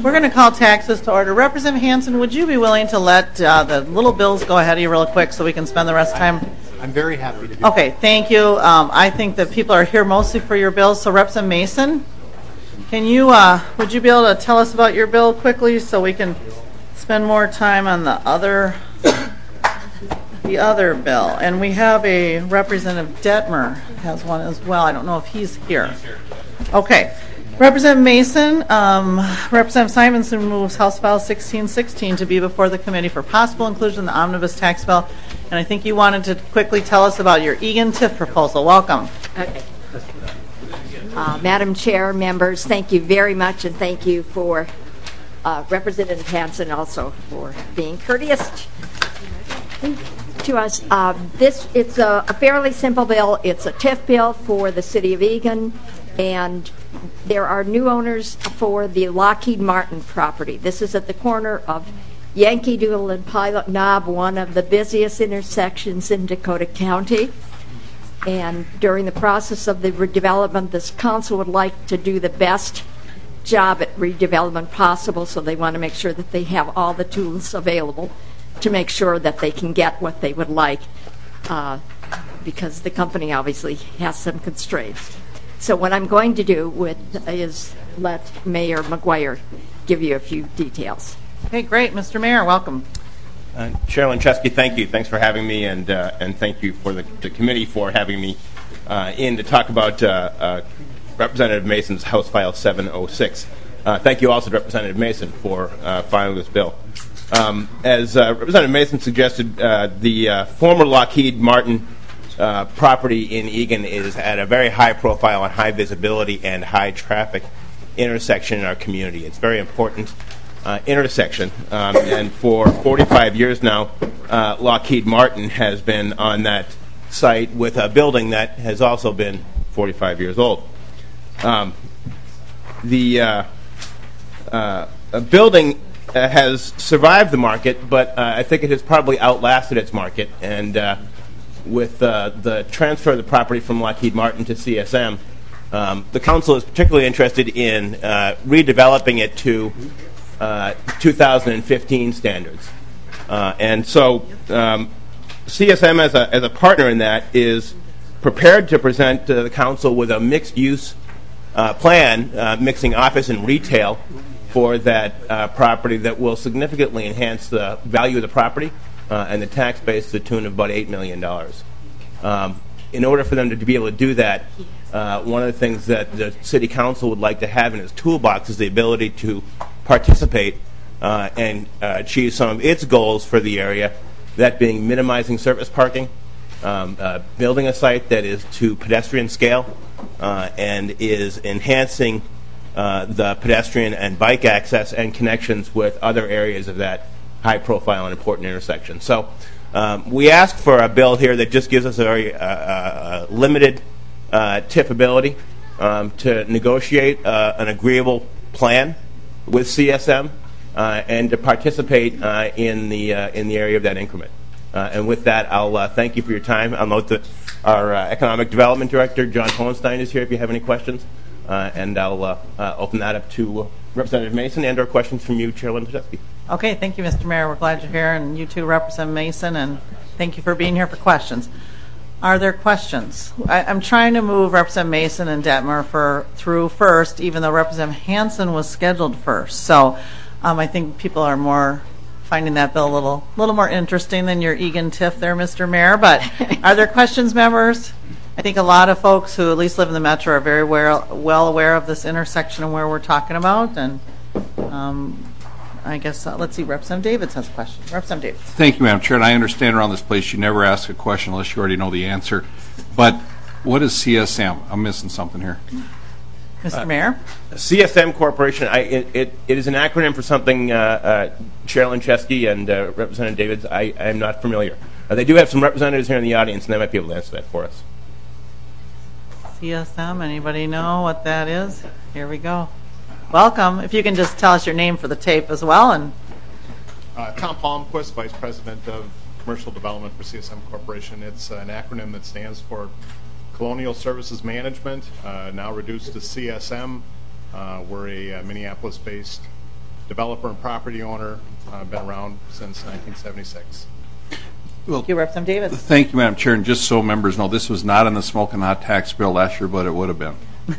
We're going to call taxes to order. Representative Hansen, would you be willing to let the little bills go ahead of you real quick so we can spend the rest of the time? I'm very happy to do Okay, thank you. I think that people are here mostly for your bills. So Representative Mason, can you, would you be able to tell us about your bill quickly so we can spend more time on the other bill? And we have a Representative Detmer has one as well. I don't know if he's here. Okay. Representative Mason, Representative Simonson moves House File 1616 to be before the committee for possible inclusion in the omnibus tax bill. And I think you wanted to quickly tell us about your Egan TIF proposal. Welcome. Okay. Madam Chair, members, thank you very much, and thank you for Representative Hansen also for being courteous to us. It's a fairly simple bill. It's a TIF bill for the city of Egan, and there are new owners for the Lockheed Martin property. This is at the corner of Yankee Doodle and Pilot Knob, one of the busiest intersections in Dakota County. And during the process of the redevelopment, this council would like to do the best job at redevelopment possible, so they want to make sure that they have all the tools available to make sure that they can get what they would like, because the company obviously has some constraints. So what I'm going to do is let Mayor McGuire give you a few details. Okay, great. Mr. Mayor, welcome. Chair Lancheski, thank you. Thanks for having me, and thank you for the committee for having me in to talk about Representative Mason's House File 706. Thank you also to Representative Mason for filing this bill. As Representative Mason suggested, the former Lockheed Martin property in Egan is at a very high profile and high visibility and high traffic intersection in our community. It's a very important intersection, and for 45 years now, Lockheed Martin has been on that site with a building that has also been 45 years old. The building has survived the market, but I think it has probably outlasted its market, and with the transfer of the property from Lockheed Martin to CSM, the council is particularly interested in redeveloping it to 2015 standards. And so CSM as a partner in that is prepared to present to the council with a mixed-use plan, mixing office and retail for that property that will significantly enhance the value of the property and the tax base to the tune of about $8 million. In order for them to be able to do that, one of the things that the City Council would like to have in its toolbox is the ability to participate and achieve some of its goals for the area, that being minimizing surface parking, building a site that is to pedestrian scale, and is enhancing the pedestrian and bike access and connections with other areas of that high profile and important intersection. So we ask for a bill here that just gives us a very limited TIF ability to negotiate an agreeable plan with CSM and to participate in the area of that increment. And with that, I'll thank you for your time. I'll note that our Economic Development Director, John Hohenstein, is here if you have any questions. And I'll open that up to Representative Mason and/or questions from you, Chair Lancheski. Okay, thank you, Mr. Mayor. We're glad you're here, and you too, Representative Mason, and thank you for being here for questions. Are there questions? I'm trying to move Representative Mason and Detmer through first, even though Representative Hansen was scheduled first. So I think people are more finding that bill a little more interesting than your Egan TIF there, Mr. Mayor. But are there questions, members? I think a lot of folks who at least live in the metro are very well aware of this intersection and where we're talking about. And I guess, let's see, Representative Davids has a question. Representative Davids. Thank you, Madam Chair. And I understand around this place you never ask a question unless you already know the answer. But what is CSM? I'm missing something here. Mr. Mayor? CSM Corporation, it is an acronym for something, Chair Lancheski and Representative Davids, I am not familiar. They do have some representatives here in the audience, and they might be able to answer that for us. CSM, anybody know what that is? Here we go. Welcome. If you can just tell us your name for the tape as well. And Tom Palmquist, Vice President of Commercial Development for CSM Corporation. It's an acronym that stands for Colonial Services Management, now reduced to CSM. We're a Minneapolis-based developer and property owner. Been around since 1976. Well, Thank you, Representative Davids. thank you, Madam Chair. And just so members know, this was not in the smoking hot tax bill last year, but it would have been.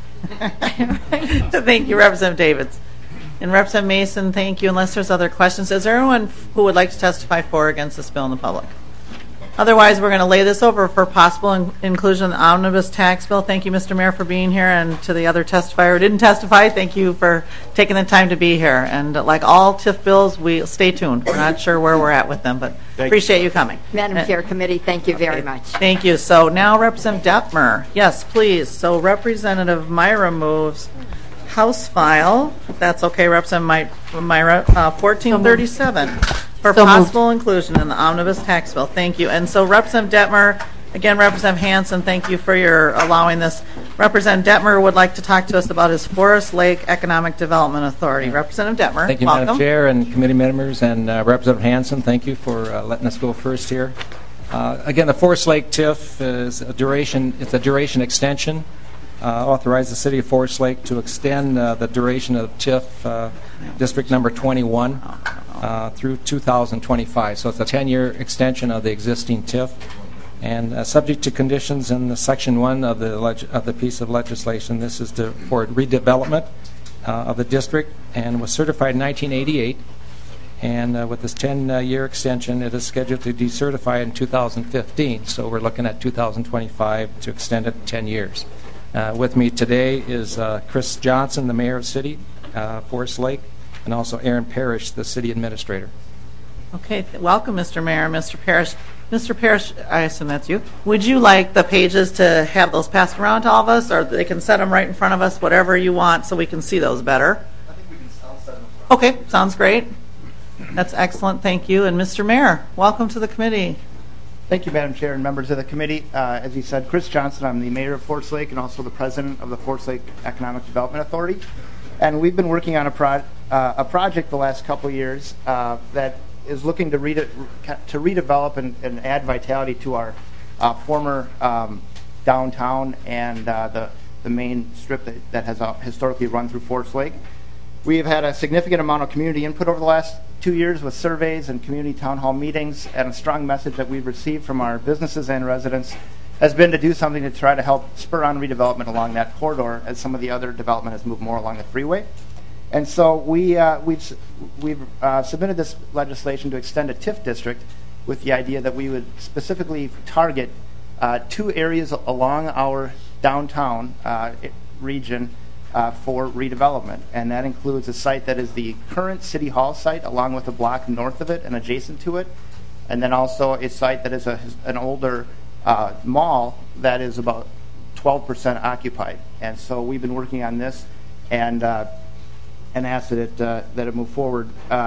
Thank you, Representative Davids. And Representative Mason, thank you. Unless there's other questions, is there anyone who would like to testify for or against this bill in the public? Otherwise, we're going to lay this over for possible inclusion in the omnibus tax bill. Thank you, Mr. Mayor, for being here, and to the other testifier who didn't testify, thank you for taking the time to be here. And like all TIF bills, we stay tuned. We're not sure where we're at with them, but appreciate you coming. Madam Chair, Committee, thank you very much. Thank you. So now Representative Detmer. Yes, please. So Representative Myra moves House file, if that's okay, Representative Myra, 1437 for possible inclusion in the omnibus tax bill. Thank you. And so Representative Detmer, again, Representative Hansen, thank you for your allowing this. Representative Detmer would like to talk to us about his Forest Lake Economic Development Authority. Representative Detmer, thank you, welcome. Madam Chair and committee members, and Representative Hansen, thank you for letting us go first here. Again, the Forest Lake TIF is a duration extension. Authorize the City of Forest Lake to extend the duration of TIF District Number 21 through 2025. So it's a 10-year extension of the existing TIF, and subject to conditions in the Section 1 of the piece of legislation. This is for redevelopment of the district, and was certified in 1988. And with this 10-year extension, it is scheduled to decertify in 2015. So we're looking at 2025 to extend it 10 years. With me today is Chris Johnson, the Mayor of the City, Forest Lake, and also Aaron Parrish, the City Administrator. Okay, welcome, Mr. Mayor, Mr. Parrish. Mr. Parrish, I assume that's you. Would you like the pages to have those passed around to all of us, or they can set them right in front of us, whatever you want, so we can see those better? I think we can set them. Okay, sounds great. That's excellent, thank you. And Mr. Mayor, welcome to the committee. Thank you, Madam Chair and members of the committee. As you said, Chris Johnson, I'm the Mayor of Forest Lake and also the President of the Forest Lake Economic Development Authority. And we've been working on a project the last couple of years that is looking to redevelop and add vitality to our former downtown and the main strip that has historically run through Forest Lake. We have had a significant amount of community input over the last 2 years with surveys and community town hall meetings, and a strong message that we've received from our businesses and residents has been to do something to try to help spur on redevelopment along that corridor as some of the other development has moved more along the freeway. And so we've submitted this legislation to extend a TIF district with the idea that we would specifically target 2 areas along our downtown region for redevelopment, and that includes a site that is the current City Hall site along with a block north of it and adjacent to it, and then also a site that is an older mall that is about 12% occupied. And so we've been working on this and asked that it move forward.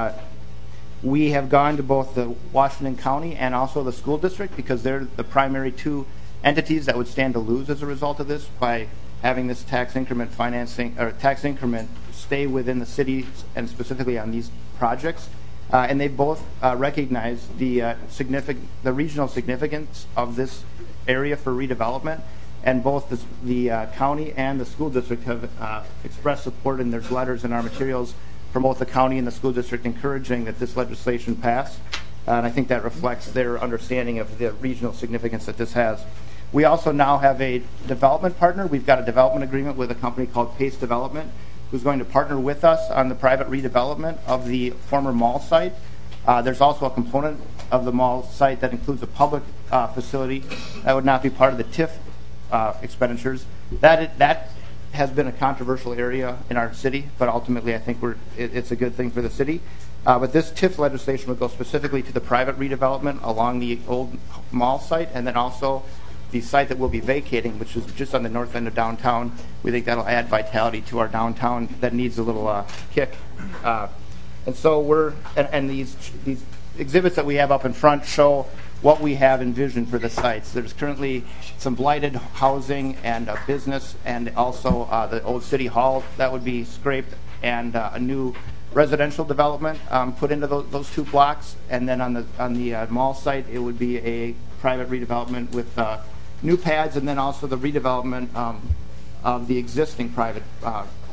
We have gone to both the Washington County and also the school district because they're the primary 2 entities that would stand to lose as a result of this by having this tax increment financing or tax increment stay within the city and specifically on these projects. And they both recognize the regional significance of this area for redevelopment. And both the county and the school district have expressed support in their letters and our materials from both the county and the school district encouraging that this legislation pass. And I think that reflects their understanding of the regional significance that this has. We also now have a development partner. We've got a development agreement with a company called Pace Development, who's going to partner with us on the private redevelopment of the former mall site. There's also a component of the mall site that includes a public facility that would not be part of the TIF expenditures. That has been a controversial area in our city, but ultimately I think it's a good thing for the city. But this TIF legislation would go specifically to the private redevelopment along the old mall site, and then also the site that we'll be vacating, which is just on the north end of downtown. We think that'll add vitality to our downtown that needs a little kick. And so these exhibits that we have up in front show what we have envisioned for the sites. There's currently some blighted housing and a business, and also the old city hall that would be scraped, and a new residential development put into those 2 blocks. And then on the mall site, it would be a private redevelopment with new pads, and then also the redevelopment of the existing private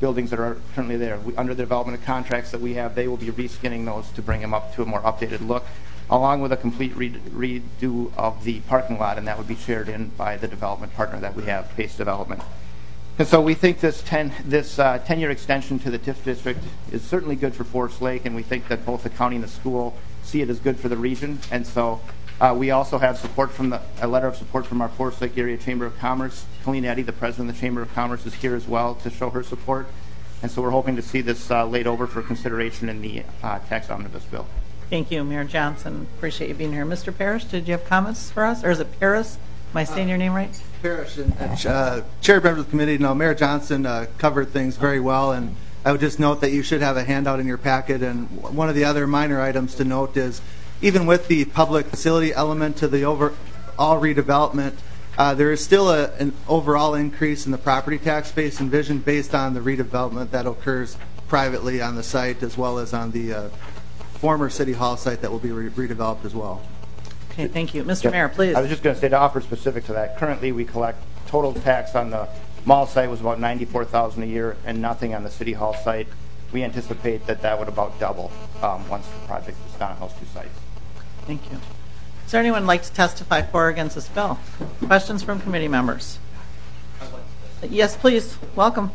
buildings that are currently there. Under the development contracts that we have, they will be reskinning those to bring them up to a more updated look, along with a complete redo of the parking lot, and that would be shared in by the development partner that we have, Pace Development. And so we think this 10-year extension to the TIF district is certainly good for Forest Lake, and we think that both the county and the school see it as good for the region. And so we also have support from a letter of support from our Forest Lake Area Chamber of Commerce. Colleen Eddy, the president of the Chamber of Commerce, is here as well to show her support. And so we're hoping to see this laid over for consideration in the tax omnibus bill. Thank you, Mayor Johnson. Appreciate you being here. Mr. Parrish, did you have comments for us? Or is it Paris? Am I saying your name right? Parrish, and chair member of the committee. No, Mayor Johnson covered things very well, and I would just note that you should have a handout in your packet. And one of the other minor items to note is, even with the public facility element to the overall redevelopment, there is still an overall increase in the property tax base envisioned based on the redevelopment that occurs privately on the site, as well as on the former City Hall site that will be redeveloped as well. Okay, thank you. Mr. Mayor, please. I was just going to say, to offer specific to that, currently we collect total tax on the mall site was about $94,000 a year and nothing on the City Hall site. We anticipate that that would about double once the project is done on those two sites. Thank you. Is there anyone who'd like to testify for or against this bill? Questions from committee members? Yes, please. Welcome.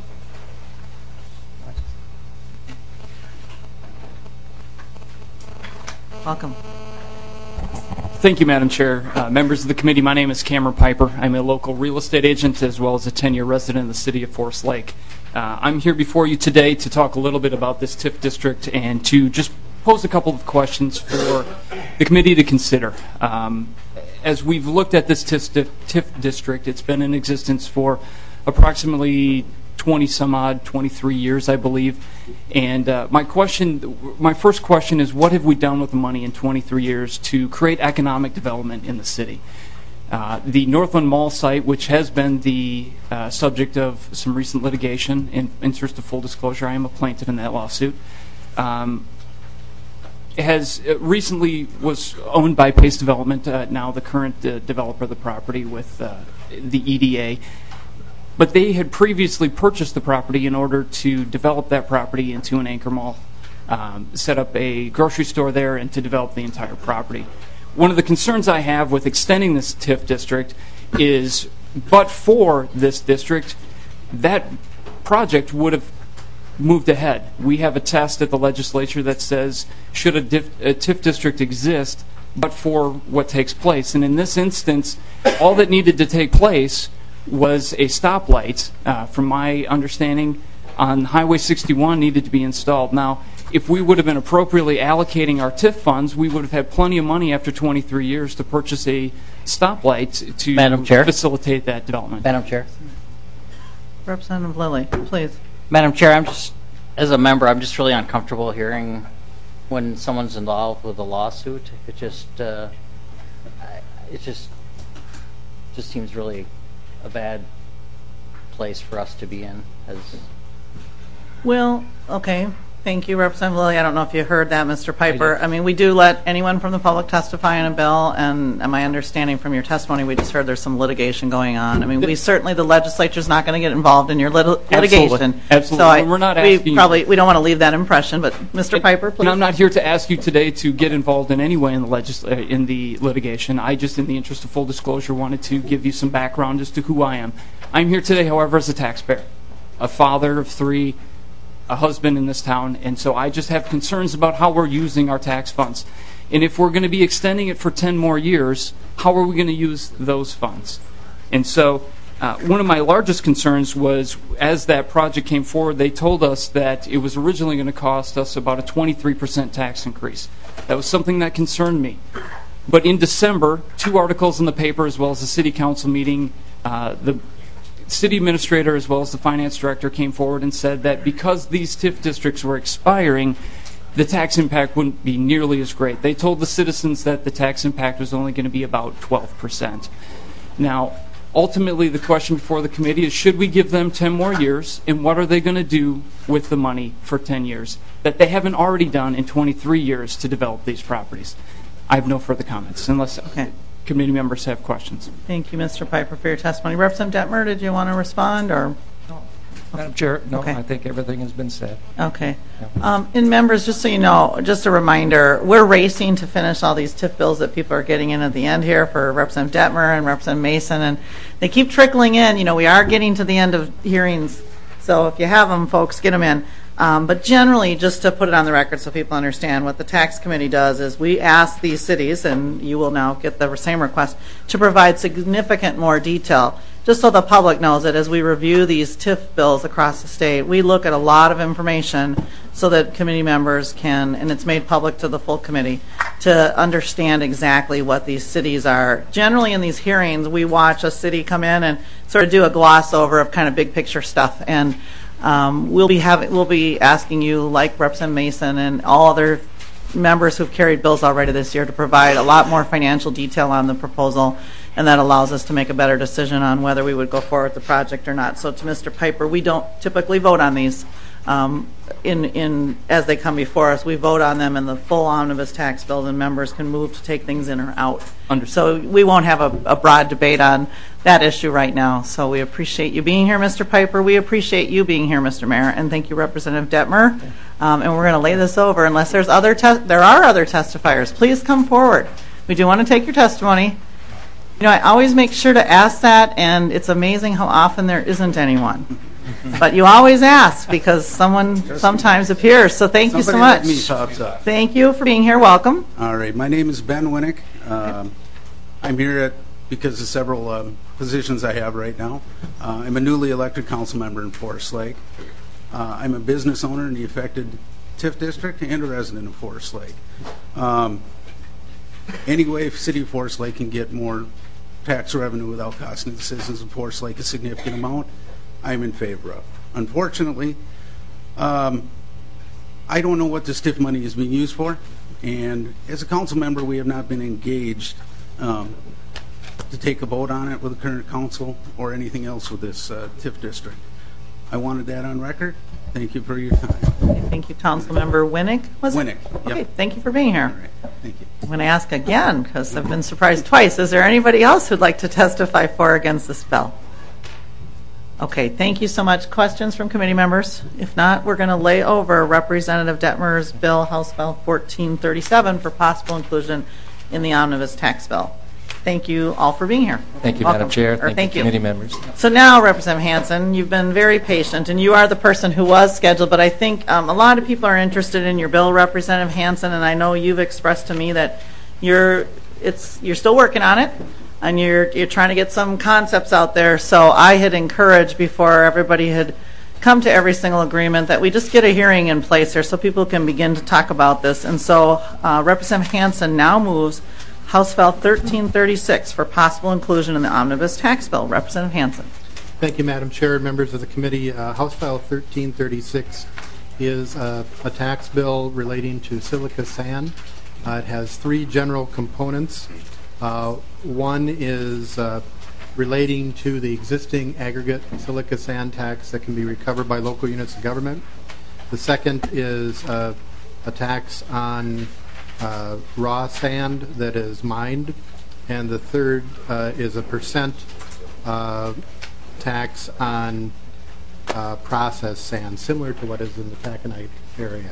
Welcome. Thank you, Madam Chair. Members of the committee, my name is Cameron Piper. I'm a local real estate agent as well as a 10-year resident in the city of Forest Lake. I'm here before you today to talk a little bit about this TIF district and to just pose a couple of questions for the committee to consider. As we've looked at this TIF district, it's been in existence for approximately 23 years, I believe. And my first question is, what have we done with the money in 23 years to create economic development in the city? The Northland Mall site, which has been the subject of some recent litigation, in interest of full disclosure, I am a plaintiff in that lawsuit, has recently was owned by Pace Development, now the current developer of the property with the EDA. But they had previously purchased the property in order to develop that property into an anchor mall, set up a grocery store there, and to develop the entire property. One of the concerns I have with extending this TIF district is, but for this district, that project would have moved ahead. We have a test at the legislature that says, should a TIF district exist, but for what takes place? And in this instance, all that needed to take place was a stoplight, from my understanding, on Highway 61 needed to be installed. Now, if we would have been appropriately allocating our TIF funds, we would have had plenty of money after 23 years to purchase a stoplight to facilitate that development. Madam Chair. Representative Lilly, please. Madam Chair, as a member, I'm just really uncomfortable hearing when someone's involved with a lawsuit. It just seems really a bad place for us to be in. Well, okay. Thank you, Representative Lilly. I don't know if you heard that, Mr. Piper. I mean, we do let anyone from the public testify on a bill, and my understanding from your testimony, we just heard there's some litigation going on. I mean, we certainly, the legislature's not going to get involved in your litigation. Absolutely. So we're not asking we don't want to leave that impression, but Mr. Piper, please. And I'm not here to ask you today to get involved in any way in the litigation. I just, in the interest of full disclosure, wanted to give you some background as to who I am. I'm here today, however, as a taxpayer, a father of 3, a husband in this town, and so I just have concerns about how we're using our tax funds. And if we're going to be extending it for 10 more years, how are we going to use those funds? And so one of my largest concerns was, as that project came forward, they told us that it was originally going to cost us about a 23% tax increase. That was something that concerned me. But in December, 2 articles in the paper, as well as a city council meeting, the city administrator as well as the finance director came forward and said that because these TIF districts were expiring, the tax impact wouldn't be nearly as great. They told the citizens that the tax impact was only going to be about 12%. Now, ultimately, the question before the committee is, should we give them 10 more years, and what are they going to do with the money for 10 years that they haven't already done in 23 years to develop these properties? I have no further comments, unless committee members have questions. Thank you, Mr. Piper, for your testimony. Representative Detmer, did you want to respond? Or? Madam Chair, no, Okay. I think everything has been said. Okay. And members, just so you know, just a reminder, we're racing to finish all these TIF bills that people are getting in at the end here for Representative Detmer and Representative Mason, and they keep trickling in. You know, we are getting to the end of hearings, so if you have them, folks, get them in. But generally, just to put it on the record so people understand, what the tax committee does is we ask these cities, and you will now get the same request, to provide significant more detail, just so the public knows that as we review these TIF bills across the state, we look at a lot of information so that committee members can, and it's made public to the full committee, to understand exactly what these cities are. Generally in these hearings, we watch a city come in and sort of do a gloss over of kind of big picture stuff, and we'll be asking you, like Representative Mason and all other members who've carried bills already this year, to provide a lot more financial detail on the proposal, and that allows us to make a better decision on whether we would go forward with the project or not. So to Mr. Piper, we don't typically vote on these as they come before us. We vote on them in the full omnibus tax bills, and members can move to take things in or out. So we won't have a broad debate on that issue right now. So we appreciate you being here, Mr. Piper. We appreciate you being here, Mr. Mayor, and thank you, Representative Detmer. And we're going to lay this over unless there's there are other testifiers. Please come forward. We do want to take your testimony. You know, I always make sure to ask that, and it's amazing how often there isn't anyone. But you always ask because someone sometimes appears. So thank you so much. Somebody like me pops up. Thank you for being here. Welcome. All right. My name is Ben Winnick. I'm here because of several positions I have right now. I'm a newly elected council member in Forest Lake. I'm a business owner in the affected TIF district and a resident of Forest Lake. Anyway, if City of Forest Lake can get more tax revenue without costing the citizens of Forest Lake a significant amount, I'm in favor of. Unfortunately, I don't know what this TIF money is being used for, and as a council member, we have not been engaged to take a vote on it with the current council or anything else with this TIF district. I wanted that on record. Thank you for your time. Okay, thank you, Councilmember Winnick. Winnick. Okay, thank you for being here. All right. Thank you. I'm going to ask again because I've been surprised twice. Is there anybody else who'd like to testify for or against this bill? Okay, thank you so much. Questions from committee members? If not, we're going to lay over Representative Detmer's bill, House Bill 1437, for possible inclusion in the omnibus tax bill. Thank you all for being here. Thank you, Welcome. Madam Chair. Thank you, committee members. So now, Representative Hansen, you've been very patient, and you are the person who was scheduled, but I think a lot of people are interested in your bill, Representative Hansen, and I know you've expressed to me that you're still working on it, and you're trying to get some concepts out there. So I had encouraged, before everybody had come to every single agreement, that we just get a hearing in place here so people can begin to talk about this. And so Representative Hansen now moves House File 1336 for possible inclusion in the omnibus tax bill. Representative Hansen. Thank you, Madam Chair, members of the committee. House File 1336 is a tax bill relating to silica sand. It has three general components. One is relating to the existing aggregate silica sand tax that can be recovered by local units of government. The second is a tax on raw sand that is mined, and the third is a percent tax on processed sand, similar to what is in the taconite area.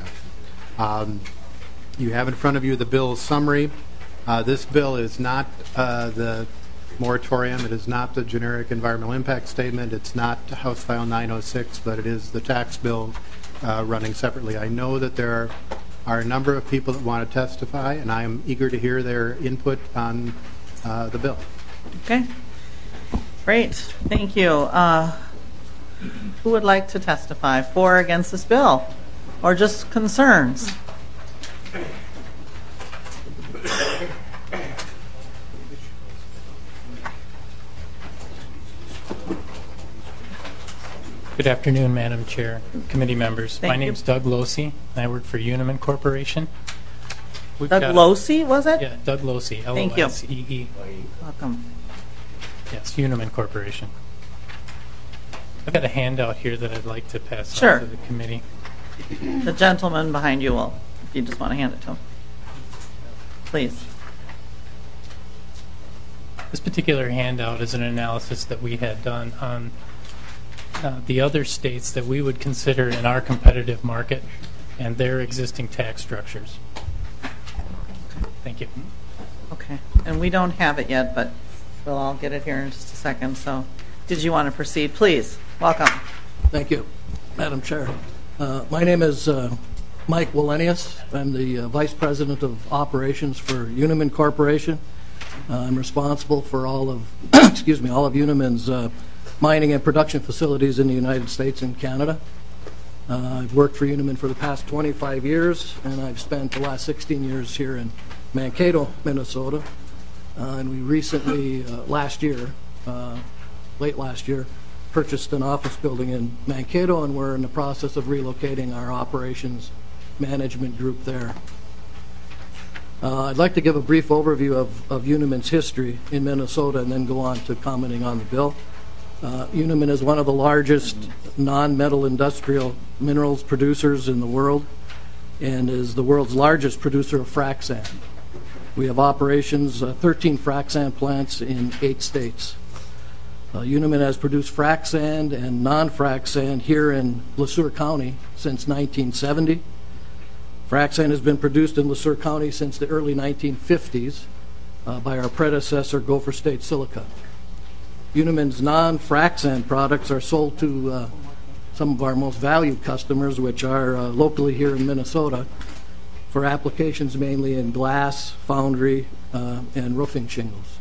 You have in front of you the bill's summary. This bill is not the moratorium. It is not the generic environmental impact statement. It's not House File 906, but it is the tax bill running separately. I know that there are a number of people that want to testify, and I am eager to hear their input on the bill. Okay. Great. Thank you. Who would like to testify for or against this bill? Or just concerns? Good afternoon, Madam Chair, committee members. Thank My name's Doug Losey, and I work for Uniman Corporation. Doug Losey, was it? Yeah, Doug Losey, Thank you. L-O-S-E-E. Welcome. Yes, Uniman Corporation. I've got a handout here that I'd like to pass Sure. on to the committee. The gentleman behind you will, if you just want to hand it to him. Please. This particular handout is an analysis that we had done on the other states that we would consider in our competitive market and their existing tax structures. Thank you. Okay, and we don't have it yet, but we'll all get it here in just a second. So, did you want to proceed? Please, welcome. Thank you, Madam Chair. My name is Mike Wallenius. I'm the Vice President of Operations for Unimin Corporation. I'm responsible for all of, all of Unimin's mining and production facilities in the United States and Canada. I've worked for Unimin for the past 25 years, and I've spent the last 16 years here in Mankato, Minnesota. And we recently, late last year, purchased an office building in Mankato, and we're in the process of relocating our operations management group there. I'd like to give a brief overview of Unimin's history in Minnesota and then go on to commenting on the bill. Unimin is one of the largest non-metal industrial minerals producers in the world and is the world's largest producer of frac sand. We have operations, 13 frac sand plants in 8 states. Unimin has produced frac sand and non-frac sand here in Le Sueur County since 1970. Frac sand has been produced in Le Sueur County since the early 1950s by our predecessor, Gopher State Silica. Unimin's non-frac sand products are sold to some of our most valued customers, which are locally here in Minnesota, for applications mainly in glass, foundry, and roofing shingles.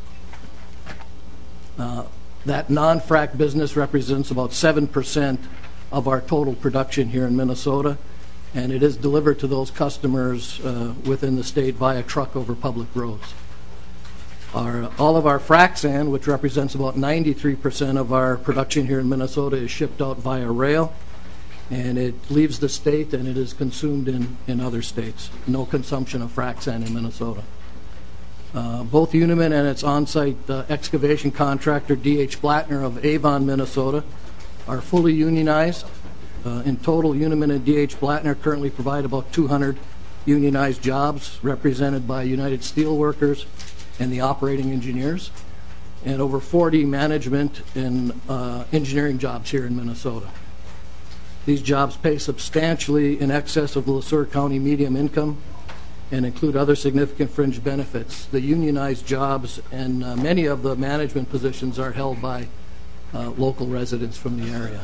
That non-frac business represents about 7% of our total production here in Minnesota, and it is delivered to those customers within the state via truck over public roads. All of our frac sand, which represents about 93% of our production here in Minnesota, is shipped out via rail, and it leaves the state and it is consumed in other states. No consumption of frac sand in Minnesota. Both Unimin and its on-site excavation contractor, D.H. Blattner of Avon, Minnesota, are fully unionized. In total, Unimin and D.H. Blattner currently provide about 200 unionized jobs represented by United Steelworkers and the operating engineers, and over 40 management and engineering jobs here in Minnesota. These jobs pay substantially in excess of Le Sueur County median income and include other significant fringe benefits. The unionized jobs and many of the management positions are held by local residents from the area.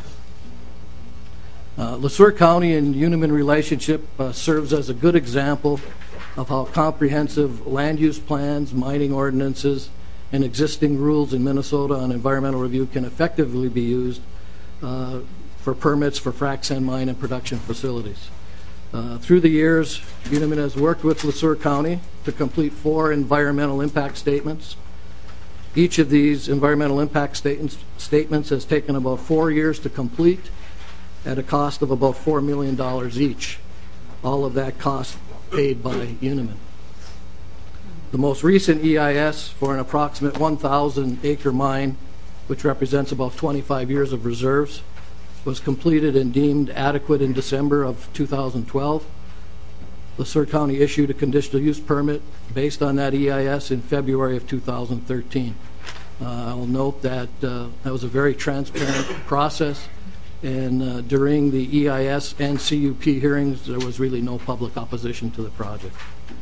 Le Sueur County and Unimin relationship serves as a good example of how comprehensive land use plans, mining ordinances, and existing rules in Minnesota on environmental review can effectively be used for permits for frac sand mine and production facilities. Through the years, Unimin has worked with Le Sueur County to complete 4 environmental impact statements. Each of these environmental impact statements has taken about 4 years to complete at a cost of about $4 million each. All of that cost paid by Unimin. The most recent EIS for an approximate 1,000-acre mine, which represents about 25 years of reserves, was completed and deemed adequate in December of 2012. Le Sueur County issued a conditional use permit based on that EIS in February of 2013. I'll note that that was a very transparent process, and during the EIS and CUP hearings, there was really no public opposition to the project.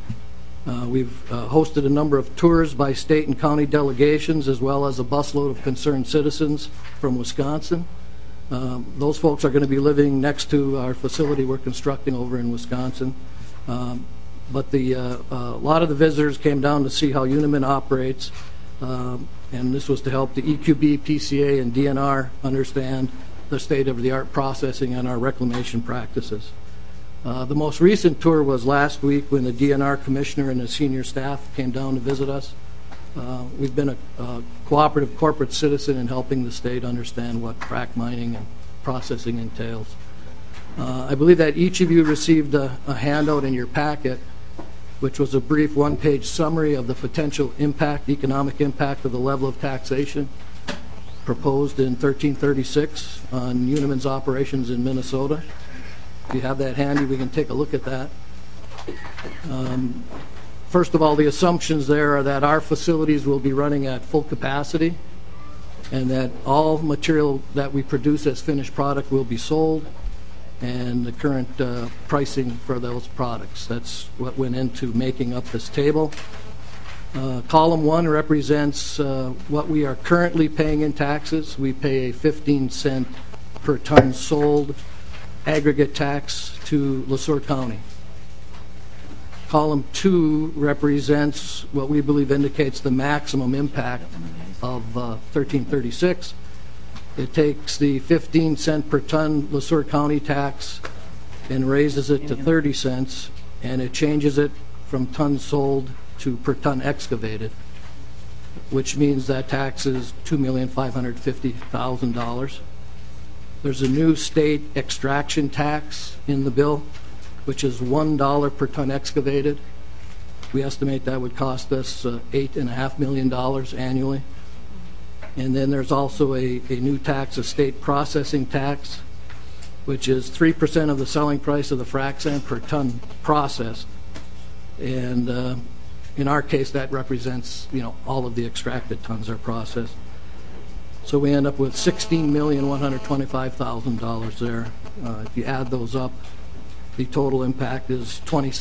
We've hosted a number of tours by state and county delegations, as well as a busload of concerned citizens from Wisconsin. Those folks are going to be living next to our facility we're constructing over in Wisconsin. But a lot of the visitors came down to see how Unimin operates, and this was to help the EQB, PCA, and DNR understand the state-of-the-art processing and our reclamation practices. The most recent tour was last week when the DNR commissioner and the senior staff came down to visit us. We've been a cooperative corporate citizen in helping the state understand what frac mining and processing entails. I believe that each of you received a handout in your packet, which was a brief one-page summary of the potential impact, economic impact of the level of taxation proposed in 1336 on Unimin's operations in Minnesota. If you have that handy, we can take a look at that. First of all, the assumptions there are that our facilities will be running at full capacity and that all material that we produce as finished product will be sold, and the current pricing for those products. That's what went into making up this table. Column 1 represents what we are currently paying in taxes. We pay a 15-cent per ton sold aggregate tax to LeSueur County. Column 2 represents what we believe indicates the maximum impact of 1336. It takes the 15-cent per ton LeSueur County tax and raises it to 30 cents, and it changes it from ton sold to per ton excavated, which means that tax is $2,550,000. There's a new state extraction tax in the bill, which is $1 per ton excavated. We estimate that would cost us $8.5 million annually. And then there's also a new tax, a state processing tax, which is 3% of the selling price of the frac sand per ton processed. And in our case, that represents, all of the extracted tons are processed. So we end up with $16,125,000 there. If you add those up, the total impact is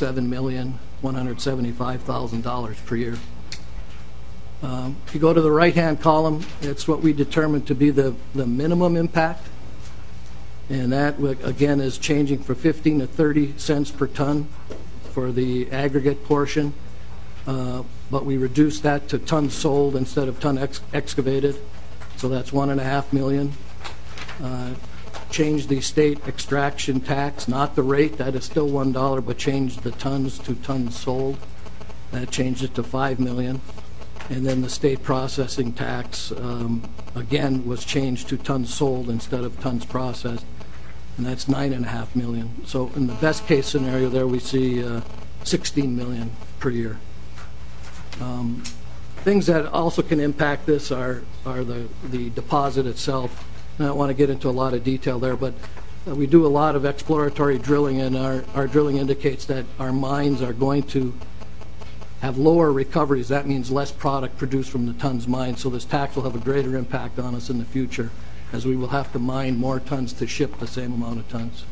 $27,175,000 per year. If you go to the right-hand column, it's what we determined to be the minimum impact. And that, again, is changing from 15 to 30 cents per ton for the aggregate portion. But we reduced that to ton sold instead of ton excavated. So that's $1.5 million. Changed the state extraction tax, not the rate, that is still $1, but changed the tons to tons sold. That changed it to $5 million. And then the state processing tax, again, was changed to tons sold instead of tons processed, and that's $9.5 million. So in the best case scenario there, we see $16 million per year. Things that also can impact this are the deposit itself. And I don't want to get into a lot of detail there, but we do a lot of exploratory drilling, and our drilling indicates that our mines are going to have lower recoveries. That means less product produced from the tons mined, so this tax will have a greater impact on us in the future, as we will have to mine more tons to ship the same amount of tons.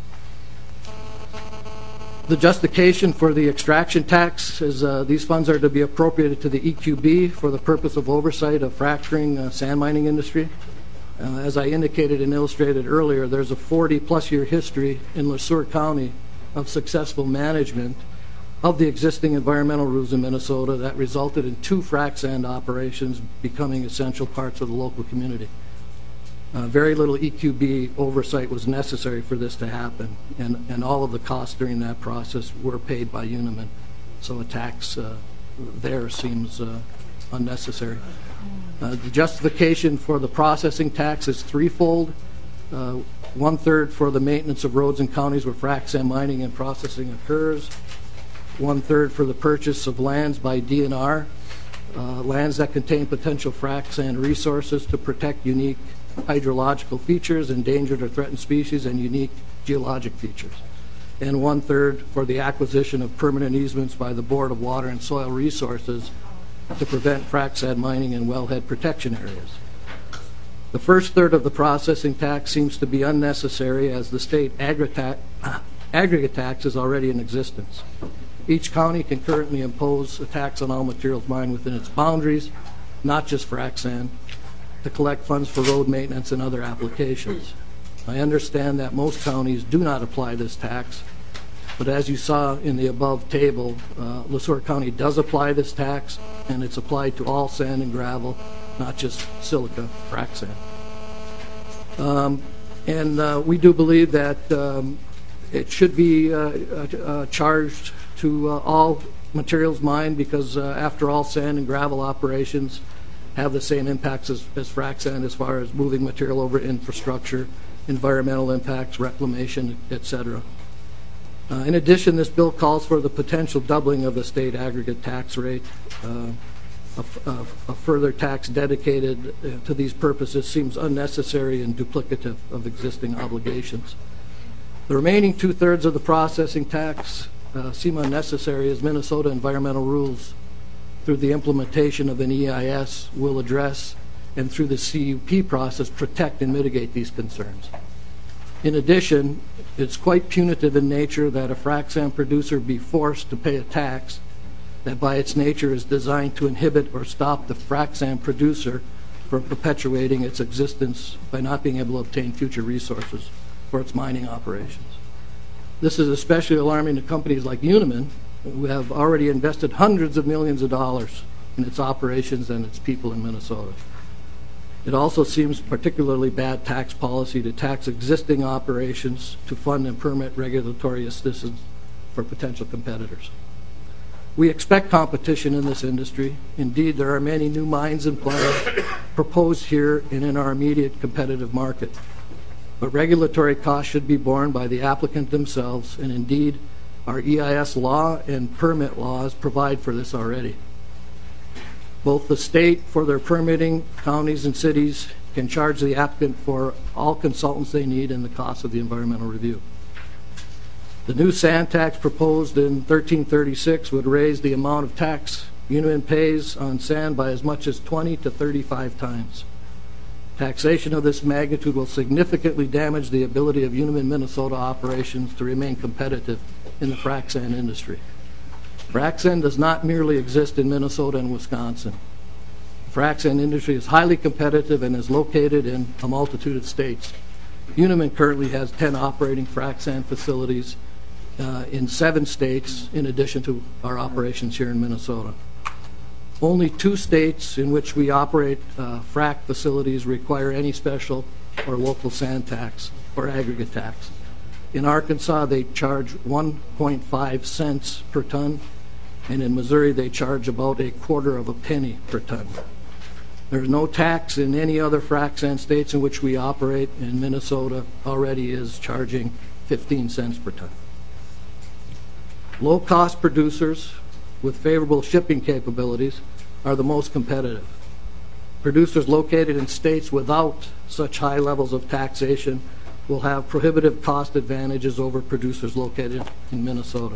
The justification for the extraction tax is these funds are to be appropriated to the EQB for the purpose of oversight of fracturing sand mining industry. As I indicated and illustrated earlier, there's a 40-plus year history in LeSueur County of successful management of the existing environmental rules in Minnesota that resulted in 2 frac sand operations becoming essential parts of the local community. Very little EQB oversight was necessary for this to happen, and all of the costs during that process were paid by Unimin. So a tax there seems unnecessary. The justification for the processing tax is threefold. 1/3 for the maintenance of roads in counties where frac sand mining and processing occurs. 1/3 for the purchase of lands by DNR, lands that contain potential frac sand resources to protect unique hydrological features, endangered or threatened species, and unique geologic features. And 1/3 for the acquisition of permanent easements by the Board of Water and Soil Resources to prevent frac sand mining in wellhead protection areas. The first third of the processing tax seems to be unnecessary, as the state aggregate tax is already in existence. Each county can currently impose a tax on all materials mined within its boundaries, not just frac sand, to collect funds for road maintenance and other applications. I understand that most counties do not apply this tax, but as you saw in the above table, LeSueur County does apply this tax, and it's applied to all sand and gravel, not just silica frac sand. And we do believe that it should be charged to all materials mined, because after all, sand and gravel operations have the same impacts as frac sand as far as moving material over infrastructure, environmental impacts, reclamation, etc. In addition, this bill calls for the potential doubling of the state aggregate tax rate. A further tax dedicated to these purposes seems unnecessary and duplicative of existing obligations. The remaining 2/3 of the processing tax seem unnecessary, as Minnesota environmental rules, through the implementation of an EIS, will address and through the CUP process protect and mitigate these concerns. In addition, it's quite punitive in nature that a frac sand producer be forced to pay a tax that by its nature is designed to inhibit or stop the frac sand producer from perpetuating its existence by not being able to obtain future resources for its mining operations. This is especially alarming to companies like Unimin, who have already invested hundreds of millions of dollars in its operations and its people in Minnesota. It also seems particularly bad tax policy to tax existing operations to fund and permit regulatory assistance for potential competitors. We expect competition in this industry. Indeed, there are many new mines and plans proposed here and in our immediate competitive market. But regulatory costs should be borne by the applicant themselves, and indeed, our EIS law and permit laws provide for this already. Both the state, for their permitting, counties and cities can charge the applicant for all consultants they need and the cost of the environmental review. The new sand tax proposed in 1336 would raise the amount of tax Unimin pays on sand by as much as 20 to 35 times. Taxation of this magnitude will significantly damage the ability of Unimin Minnesota operations to remain competitive in the frac sand industry. Frac sand does not merely exist in Minnesota and Wisconsin. The frac sand industry is highly competitive and is located in a multitude of states. Unimin currently has 10 operating frac sand facilities in 7 states, in addition to our operations here in Minnesota. Only 2 states in which we operate frac facilities require any special or local sand tax or aggregate tax. In Arkansas, they charge 1.5 cents per ton, and in Missouri, they charge about 1/4 of a penny per ton. There's no tax in any other frac sand states in which we operate, and Minnesota already is charging 15 cents per ton. Low-cost producers with favorable shipping capabilities are the most competitive. Producers located in states without such high levels of taxation will have prohibitive cost advantages over producers located in Minnesota.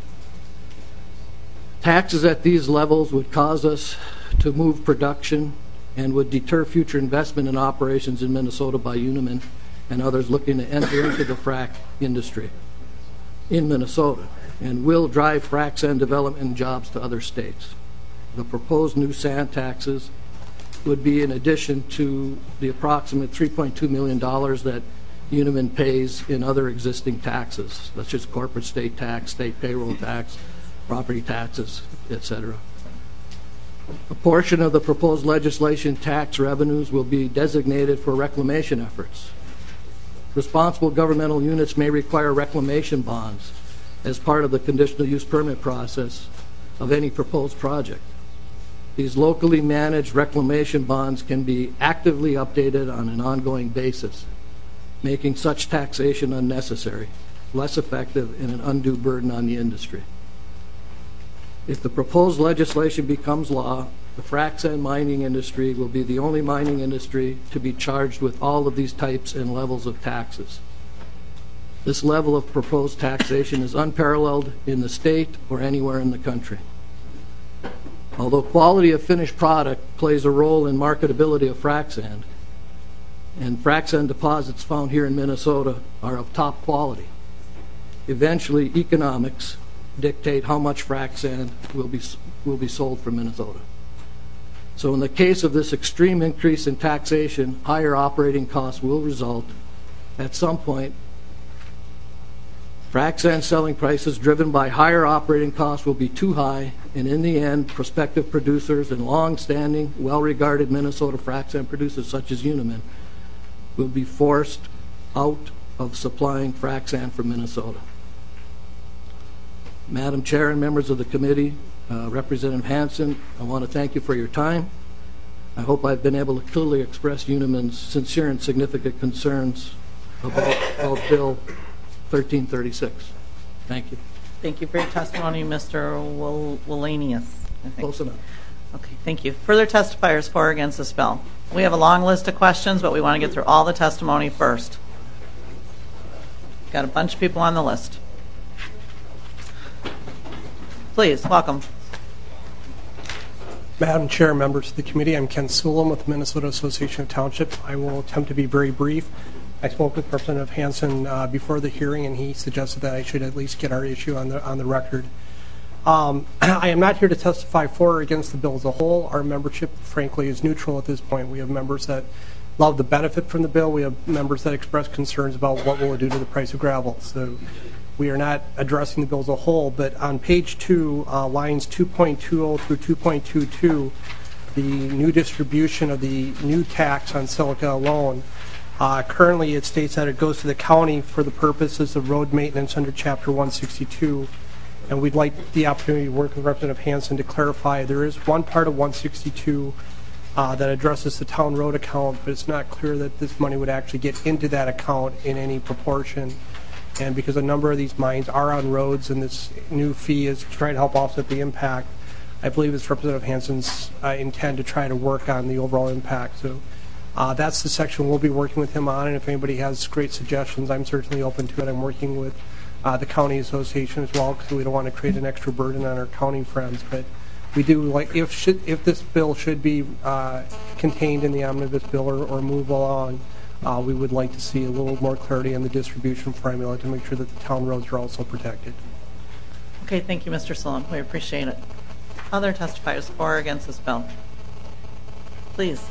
Taxes at these levels would cause us to move production and would deter future investment in operations in Minnesota by Unimin and others looking to enter into the frac industry in Minnesota, and will drive frac sand development and jobs to other states. The proposed new sand taxes would be in addition to the approximate $3.2 million that Unimin pays in other existing taxes, such as corporate state tax, state payroll tax, property taxes, etc. A portion of the proposed legislation tax revenues will be designated for reclamation efforts. Responsible governmental units may require reclamation bonds as part of the conditional use permit process of any proposed project. These locally managed reclamation bonds can be actively updated on an ongoing basis, making such taxation unnecessary, less effective, and an undue burden on the industry. If the proposed legislation becomes law, the frac sand mining industry will be the only mining industry to be charged with all of these types and levels of taxes. This level of proposed taxation is unparalleled in the state or anywhere in the country. Although quality of finished product plays a role in marketability of frac sand, and frac sand deposits found here in Minnesota are of top quality, eventually economics dictate how much frac sand will be sold from Minnesota. So in the case of this extreme increase in taxation, higher operating costs will result. At some point, frac sand selling prices driven by higher operating costs will be too high, and in the end, prospective producers and long-standing, well-regarded Minnesota frac sand producers such as Unimin will be forced out of supplying frac sand from Minnesota. Madam Chair and members of the committee, Representative Hansen, I want to thank you for your time. I hope I've been able to clearly express Unimin's sincere and significant concerns about Bill 1336. Thank you. Thank you for your testimony, Mr. Wallenius. Close enough. Okay, thank you. Further testifiers for or against this bill? We have a long list of questions, but we want to get through all the testimony first. Got a bunch of people on the list. Please, welcome. Madam Chair, members of the committee, I'm Ken Sulam with the Minnesota Association of Townships. I will attempt to be very brief. I spoke with Representative Hansen before the hearing, and he suggested that I should at least get our issue on the record. I am not here to testify for or against the bill as a whole. Our membership, frankly, is neutral at this point. We have members that love the benefit from the bill. We have members that express concerns about what will it do to the price of gravel. So we are not addressing the bill as a whole, but on page 2, lines 2.20 through 2.22, the new distribution of the new tax on silica alone, currently it states that it goes to the county for the purposes of road maintenance under Chapter 162, and we'd like the opportunity to work with Representative Hansen to clarify there is one part of 162 that addresses the town road account, but it's not clear that this money would actually get into that account in any proportion. And because a number of these mines are on roads and this new fee is trying to help offset the impact, I believe it's Representative Hansen's intent to try to work on the overall impact. So that's the section we'll be working with him on, and if anybody has great suggestions, I'm certainly open to it. I'm working with the county association as well, because we don't want to create an extra burden on our county friends. But we do like, if this bill should be contained in the omnibus bill or move along, we would like to see a little more clarity on the distribution formula to make sure that the town roads are also protected. Okay, thank you, Mr. Sulam. We appreciate it. Other testifiers for or against this bill? Please.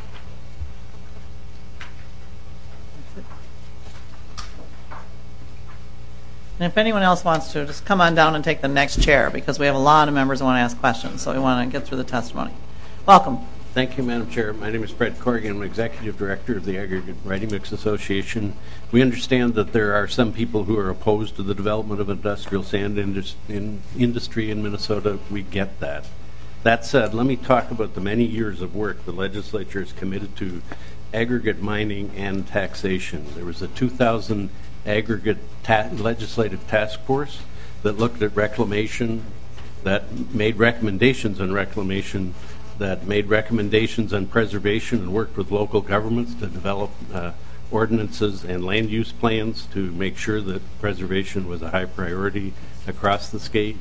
And if anyone else wants to, just come on down and take the next chair, because we have a lot of members who want to ask questions, so we want to get through the testimony. Welcome. Thank you, Madam Chair. My name is Fred Corrigan. I'm Executive Director of the Aggregate Ready Mix Association. We understand that there are some people who are opposed to the development of industrial sand industry in Minnesota. We get that. That said, let me talk about the many years of work the legislature is committed to aggregate mining and taxation. There was a 2000 aggregate legislative task force that looked at reclamation, that made recommendations on reclamation, that made recommendations on preservation, and worked with local governments to develop ordinances and land use plans to make sure that preservation was a high priority across the state.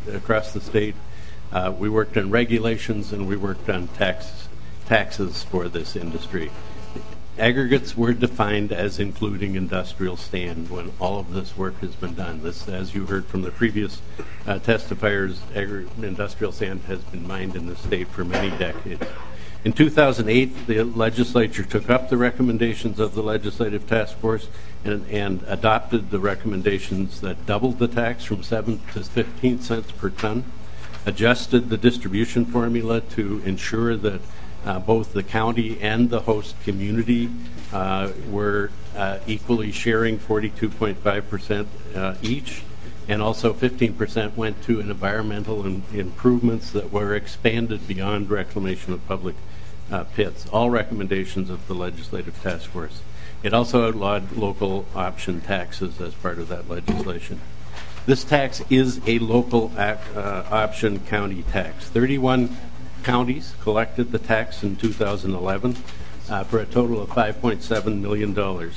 We worked on regulations, and we worked on taxes for this industry. Aggregates were defined as including industrial sand when all of this work has been done. This, as you heard from the previous testifiers, industrial sand has been mined in the state for many decades. In 2008, the legislature took up the recommendations of the legislative task force and adopted the recommendations that doubled the tax from 7 to 15 cents per ton, adjusted the distribution formula to ensure that both the county and the host community were equally sharing 42.5% each, and also 15% went to environmental improvements that were expanded beyond reclamation of public pits, all recommendations of the legislative task force. It also outlawed local option taxes as part of that legislation. This tax is a local option county tax. 31 counties collected the tax in 2011 for a total of $5.7 million.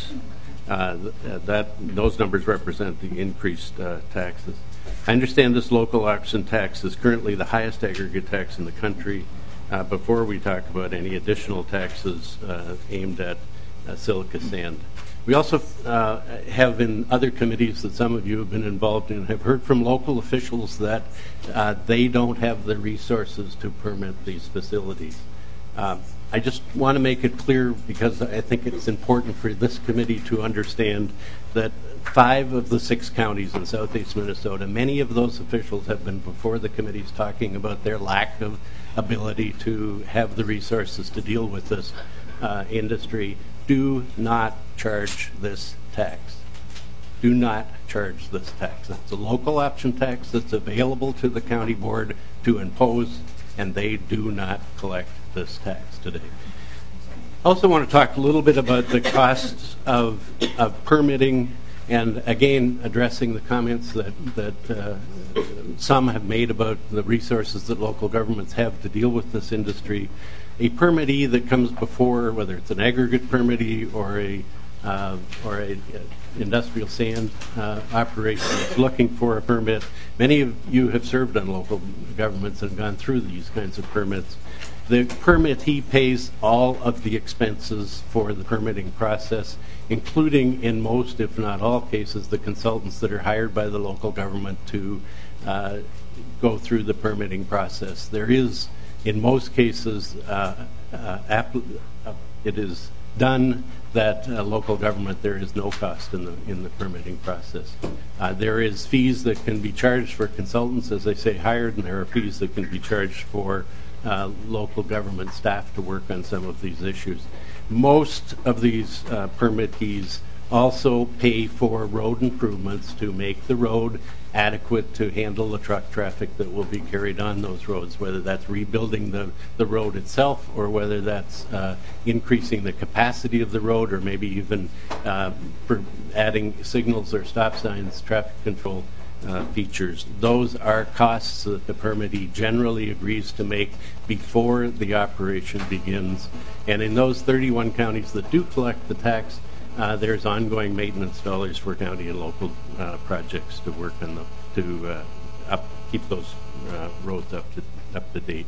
Those numbers represent the increased taxes. I understand this local option tax is currently the highest aggregate tax in the country. Before we talk about any additional taxes aimed at silica sand. We also have in other committees that some of you have been involved in have heard from local officials that they don't have the resources to permit these facilities. I just want to make it clear, because I think it's important for this committee to understand that 5 of the 6 counties in southeast Minnesota, many of those officials have been before the committees talking about their lack of ability to have the resources to deal with this industry. Do not charge this tax. Do not charge this tax. It's a local option tax that's available to the county board to impose, and they do not collect this tax today. I also want to talk a little bit about the costs of permitting, and again addressing the comments that some have made about the resources that local governments have to deal with this industry. A permittee that comes before, whether it's an aggregate permittee or a industrial sand operation that's looking for a permit. Many of you have served on local governments and gone through these kinds of permits. The permittee pays all of the expenses for the permitting process, including in most, if not all cases, the consultants that are hired by the local government to go through the permitting process. There is, in most cases, it is done that local government, there is no cost in the permitting process. There is fees that can be charged for consultants, as I say, hired, and there are fees that can be charged for local government staff to work on some of these issues. Most of these permittees also pay for road improvements to make the road adequate to handle the truck traffic that will be carried on those roads, whether that's rebuilding the road itself or whether that's increasing the capacity of the road or maybe even for adding signals or stop signs, traffic control features. Those are costs that the permittee generally agrees to make before the operation begins. And in those 31 counties that do collect the tax, there's ongoing maintenance dollars for county and local projects to work on keep those roads up to date.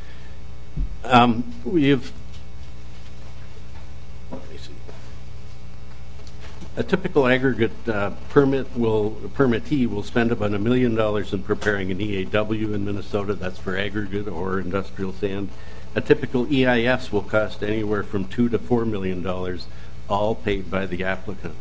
A typical aggregate permittee will spend about $1 million in preparing an EAW in Minnesota. That's for aggregate or industrial sand. A typical EIS will cost anywhere from $2 to $4 million, all paid by the applicant.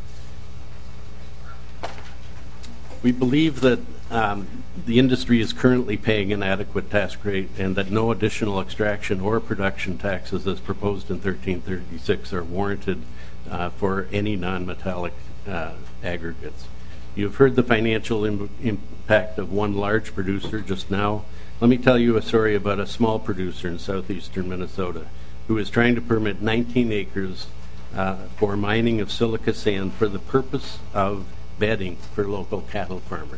We believe that the industry is currently paying an adequate tax rate and that no additional extraction or production taxes as proposed in 1336 are warranted for any non-metallic aggregates. You've heard the financial impact of one large producer just now. Let me tell you a story about a small producer in southeastern Minnesota who is trying to permit 19 acres for mining of silica sand for the purpose of bedding for local cattle farmers.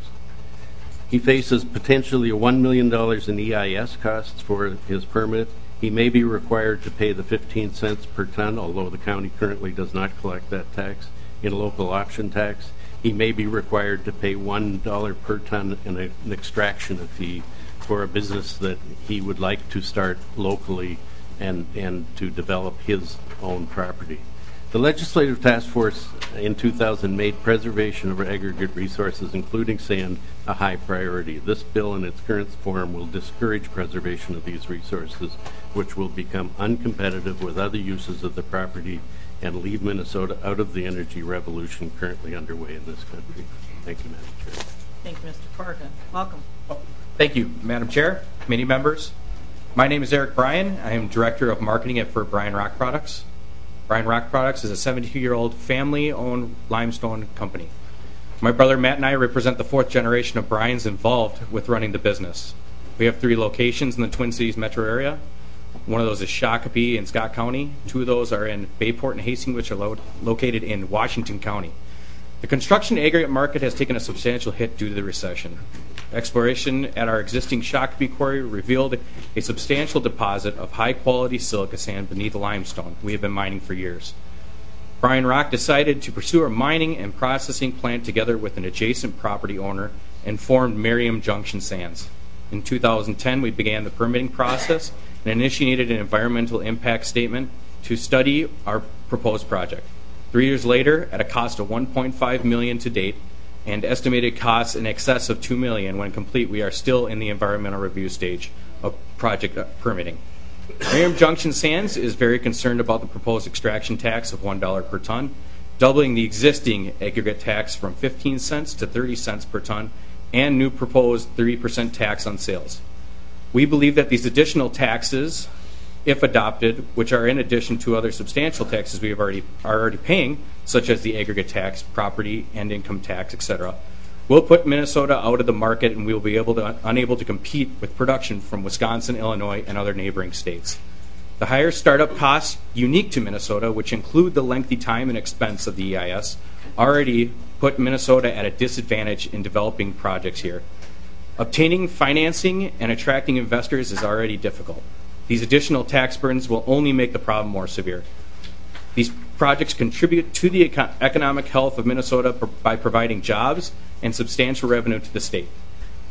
He faces potentially $1 million in EIS costs for his permit. He may be required to pay the 15 cents per ton, although the county currently does not collect that tax, in local option tax. He may be required to pay $1 per ton in an extraction fee for a business that he would like to start locally and to develop his own property. The Legislative Task Force in 2000 made preservation of aggregate resources, including sand, a high priority. This bill in its current form will discourage preservation of these resources, which will become uncompetitive with other uses of the property and leave Minnesota out of the energy revolution currently underway in this country. Thank you, Madam Chair. Thank you, Mr. Corrigan. Welcome. Thank you, Madam Chair, committee members. My name is Eric Bryan. I am Director of Marketing for Bryan Rock Products. Bryan Rock Products is a 72-year-old family-owned limestone company. My brother Matt and I represent the fourth generation of Bryans involved with running the business. We have 3 locations in the Twin Cities metro area. One of those is Shakopee in Scott County. 2 of those are in Bayport and Hastings, which are located in Washington County. The construction aggregate market has taken a substantial hit due to the recession. Exploration at our existing Shakopee quarry revealed a substantial deposit of high-quality silica sand beneath the limestone we have been mining for years. Bryan Rock decided to pursue a mining and processing plant together with an adjacent property owner and formed Merriam Junction Sands. In 2010, we began the permitting process and initiated an environmental impact statement to study our proposed project. 3 years later, at a cost of $1.5 million to date, and estimated costs in excess of $2 million when complete, we are still in the environmental review stage of project permitting. Merriam Junction Sands is very concerned about the proposed extraction tax of $1 per ton, doubling the existing aggregate tax from 15 cents to 30 cents per ton, and new proposed 30% tax on sales. We believe that these additional taxes, if adopted, which are in addition to other substantial taxes we are already paying, such as the aggregate tax, property and income tax, etc., will put Minnesota out of the market, and we will be unable to compete with production from Wisconsin, Illinois, and other neighboring states. The higher startup costs unique to Minnesota, which include the lengthy time and expense of the EIS, already put Minnesota at a disadvantage in developing projects here. Obtaining financing and attracting investors is already difficult. These additional tax burdens will only make the problem more severe. These projects contribute to the economic health of Minnesota by providing jobs and substantial revenue to the state.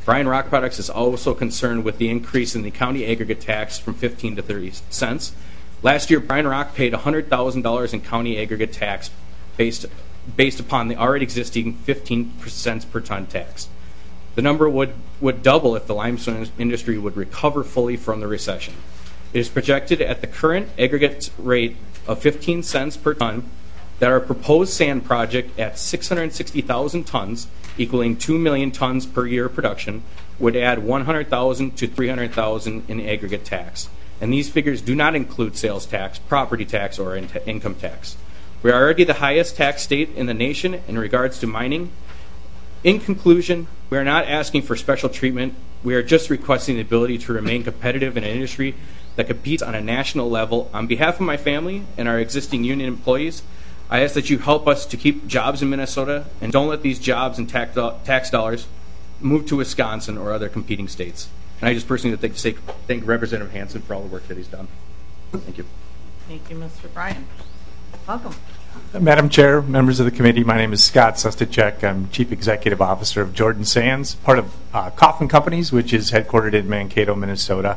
Bryan Rock Products is also concerned with the increase in the county aggregate tax from 15 to 30 cents. Last year, Bryan Rock paid $100,000 in county aggregate tax based upon the already existing 15 cents per ton tax. The number would double if the limestone industry would recover fully from the recession. It is projected at the current aggregate rate of 15 cents per ton that our proposed sand project at 660,000 tons, equaling 2 million tons per year production, would add 100,000 to 300,000 in aggregate tax. And these figures do not include sales tax, property tax, or income tax. We are already the highest tax state in the nation in regards to mining. In conclusion, we are not asking for special treatment. We are just requesting the ability to remain competitive in an industry that competes on a national level. On behalf of my family and our existing union employees, I ask that you help us to keep jobs in Minnesota and don't let these jobs and tax dollars move to Wisconsin or other competing states. And I just personally thank Representative Hansen for all the work that he's done. Thank you. Thank you, Mr. Bryan. Welcome. Madam Chair, members of the committee, my name is Scott Sustachek. I'm Chief Executive Officer of Jordan Sands, part of Coffin Companies, which is headquartered in Mankato, Minnesota.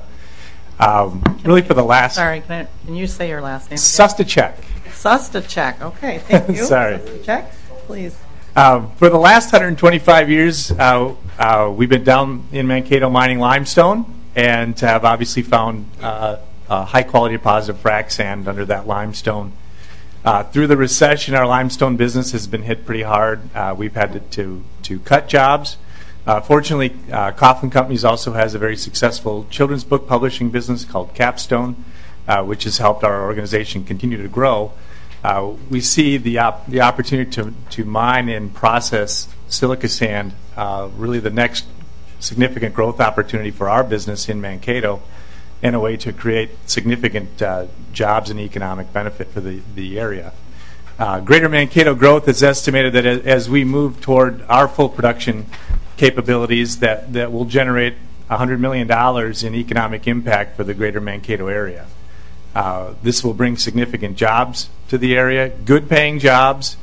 Really for the last... Sorry, can you say your last name? Sustachek. Sustachek, okay, thank you. Sorry. Sustachek, please. For the last 125 years, we've been down in Mankato mining limestone and have obviously found high-quality deposit of frac sand under that limestone. Through the recession, our limestone business has been hit pretty hard. We've had to cut jobs. Fortunately, Coffin Companies also has a very successful children's book publishing business called Capstone, which has helped our organization continue to grow. We see the opportunity to mine and process silica sand, really the next significant growth opportunity for our business in Mankato, and a way to create significant jobs and economic benefit for the area. Greater Mankato growth is estimated that as we move toward our full production capabilities, that will generate $100 million in economic impact for the Greater Mankato area. This will bring significant jobs to the area, good paying jobs.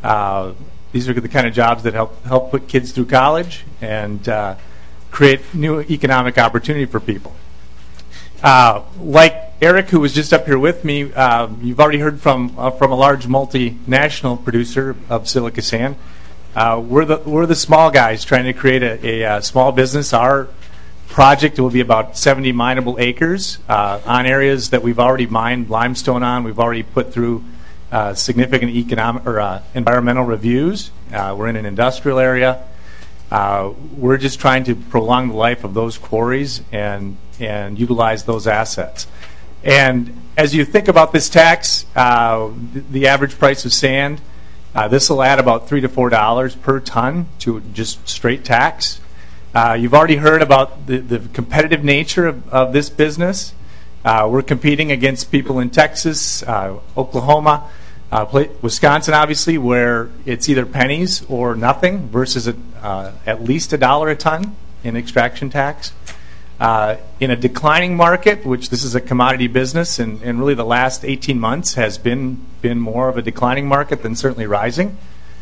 These are the kind of jobs that help put kids through college and create new economic opportunity for people. Like Eric, who was just up here with me, you've already heard from a large multinational producer of silica sand. We're the small guys trying to create a small business. Our project will be about 70 mineable acres on areas that we've already mined limestone on. We've already put through significant economic or environmental reviews. We're in an industrial area. We're just trying to prolong the life of those quarries and utilize those assets. And as you think about this tax, the average price of sand, this will add about $3 to $4 per ton to just straight tax. You've already heard about the competitive nature of this business. We're competing against people in Texas, Oklahoma, Wisconsin, obviously, where it's either pennies or nothing versus at least $1 a ton in extraction tax. In a declining market, which this is a commodity business, and really the last 18 months has been more of a declining market than certainly rising,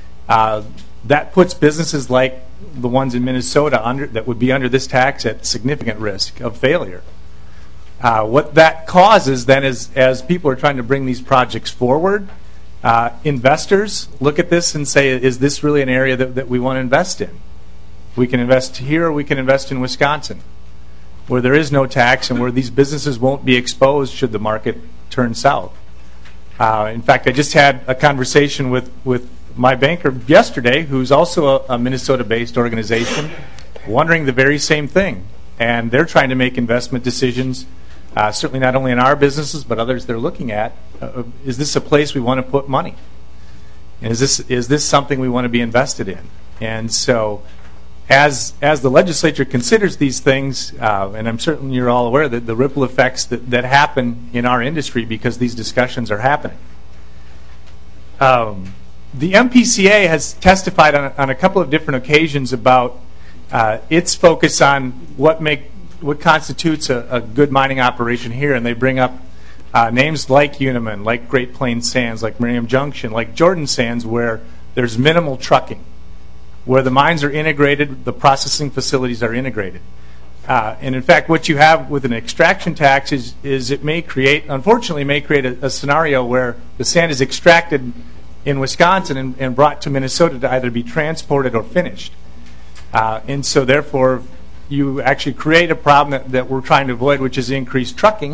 that puts businesses like the ones in Minnesota that would be under this tax at significant risk of failure. What that causes then is, as people are trying to bring these projects forward, investors look at this and say, is this really an area that we want to invest in? We can invest here or we can invest in Wisconsin, where there is no tax and where these businesses won't be exposed should the market turn south. In fact, I just had a conversation with my banker yesterday, who's also a Minnesota-based organization, wondering the very same thing. And they're trying to make investment decisions, certainly not only in our businesses, but others they're looking at. Is this a place we want to put money? And is this something we want to be invested in? And so as the legislature considers these things, and I'm certain you're all aware that the ripple effects that happen in our industry because these discussions are happening. The MPCA has testified on a couple of different occasions about its focus on what constitutes a good mining operation here, and they bring up names like Uniman, like Great Plains Sands, like Miriam Junction, like Jordan Sands, where there's minimal trucking. Where the mines are integrated, the processing facilities are integrated. And in fact, what you have with an extraction tax is it may create, unfortunately, a scenario where the sand is extracted in Wisconsin and brought to Minnesota to either be transported or finished. And so therefore, you actually create a problem that we're trying to avoid, which is increased trucking.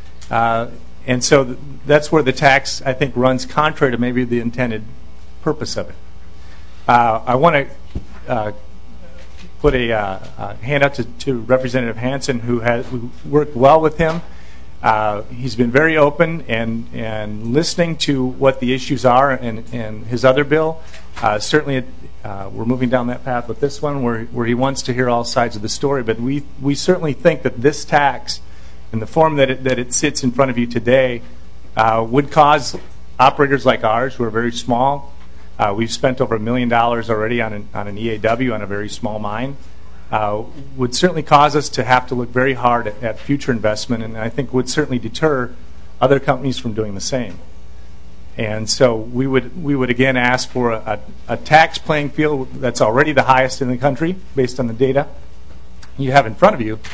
And so that's where the tax, I think, runs contrary to maybe the intended purpose of it. I want to put a hand out to Representative Hansen, who worked well with him. He's been very open and listening to what the issues are in his other bill. Certainly, we're moving down that path with this one, where he wants to hear all sides of the story. But we certainly think that this tax, in the form that it sits in front of you today, would cause operators like ours, who are very small. We've spent over $1 million already on an EAW on a very small mine. Would certainly cause us to have to look very hard at future investment, and I think would certainly deter other companies from doing the same. And so we would again ask for a tax playing field that's already the highest in the country based on the data you have in front of you,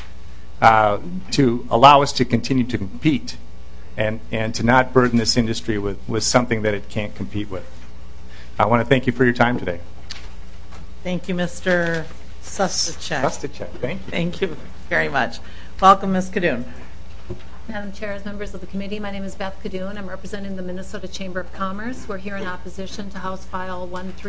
to allow us to continue to compete and to not burden this industry with something that it can't compete with. I want to thank you for your time today. Thank you, Mr. Sustacek. Thank you. Thank you very much. Welcome, Ms. Kadoon. Madam Chair, as members of the committee, my name is Beth Kadoon. I'm representing the Minnesota Chamber of Commerce. We're here in opposition to House File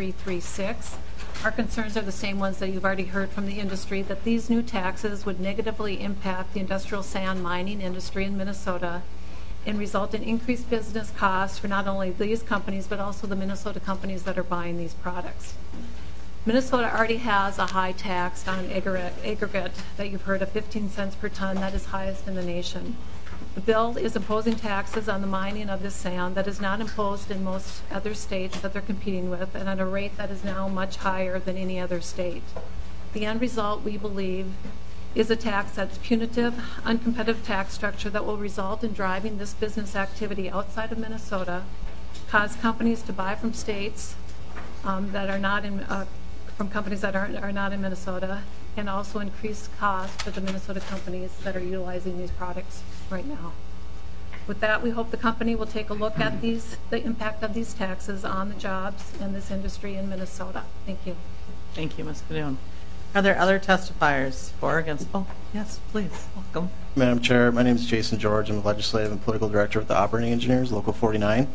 1336. Our concerns are the same ones that you've already heard from the industry, that these new taxes would negatively impact the industrial sand mining industry in Minnesota and result in increased business costs for not only these companies, but also the Minnesota companies that are buying these products. Minnesota already has a high tax on aggregate that you've heard of 15 cents per ton. That is highest in the nation. The bill is imposing taxes on the mining of this sand that is not imposed in most other states that they're competing with, and at a rate that is now much higher than any other state. The end result, we believe, is a tax that's punitive, uncompetitive tax structure that will result in driving this business activity outside of Minnesota, cause companies to buy from states that are not in, from companies that are not in Minnesota, and also increase costs for the Minnesota companies that are utilizing these products right now. With that, we hope the company will take a look at the impact of these taxes on the jobs in this industry in Minnesota. Thank you. Thank you, Ms. Kadoon. Are there other testifiers for or against? Oh, yes, please. Welcome. Madam Chair, my name is Jason George. I'm the Legislative and Political Director with the Operating Engineers, Local 49.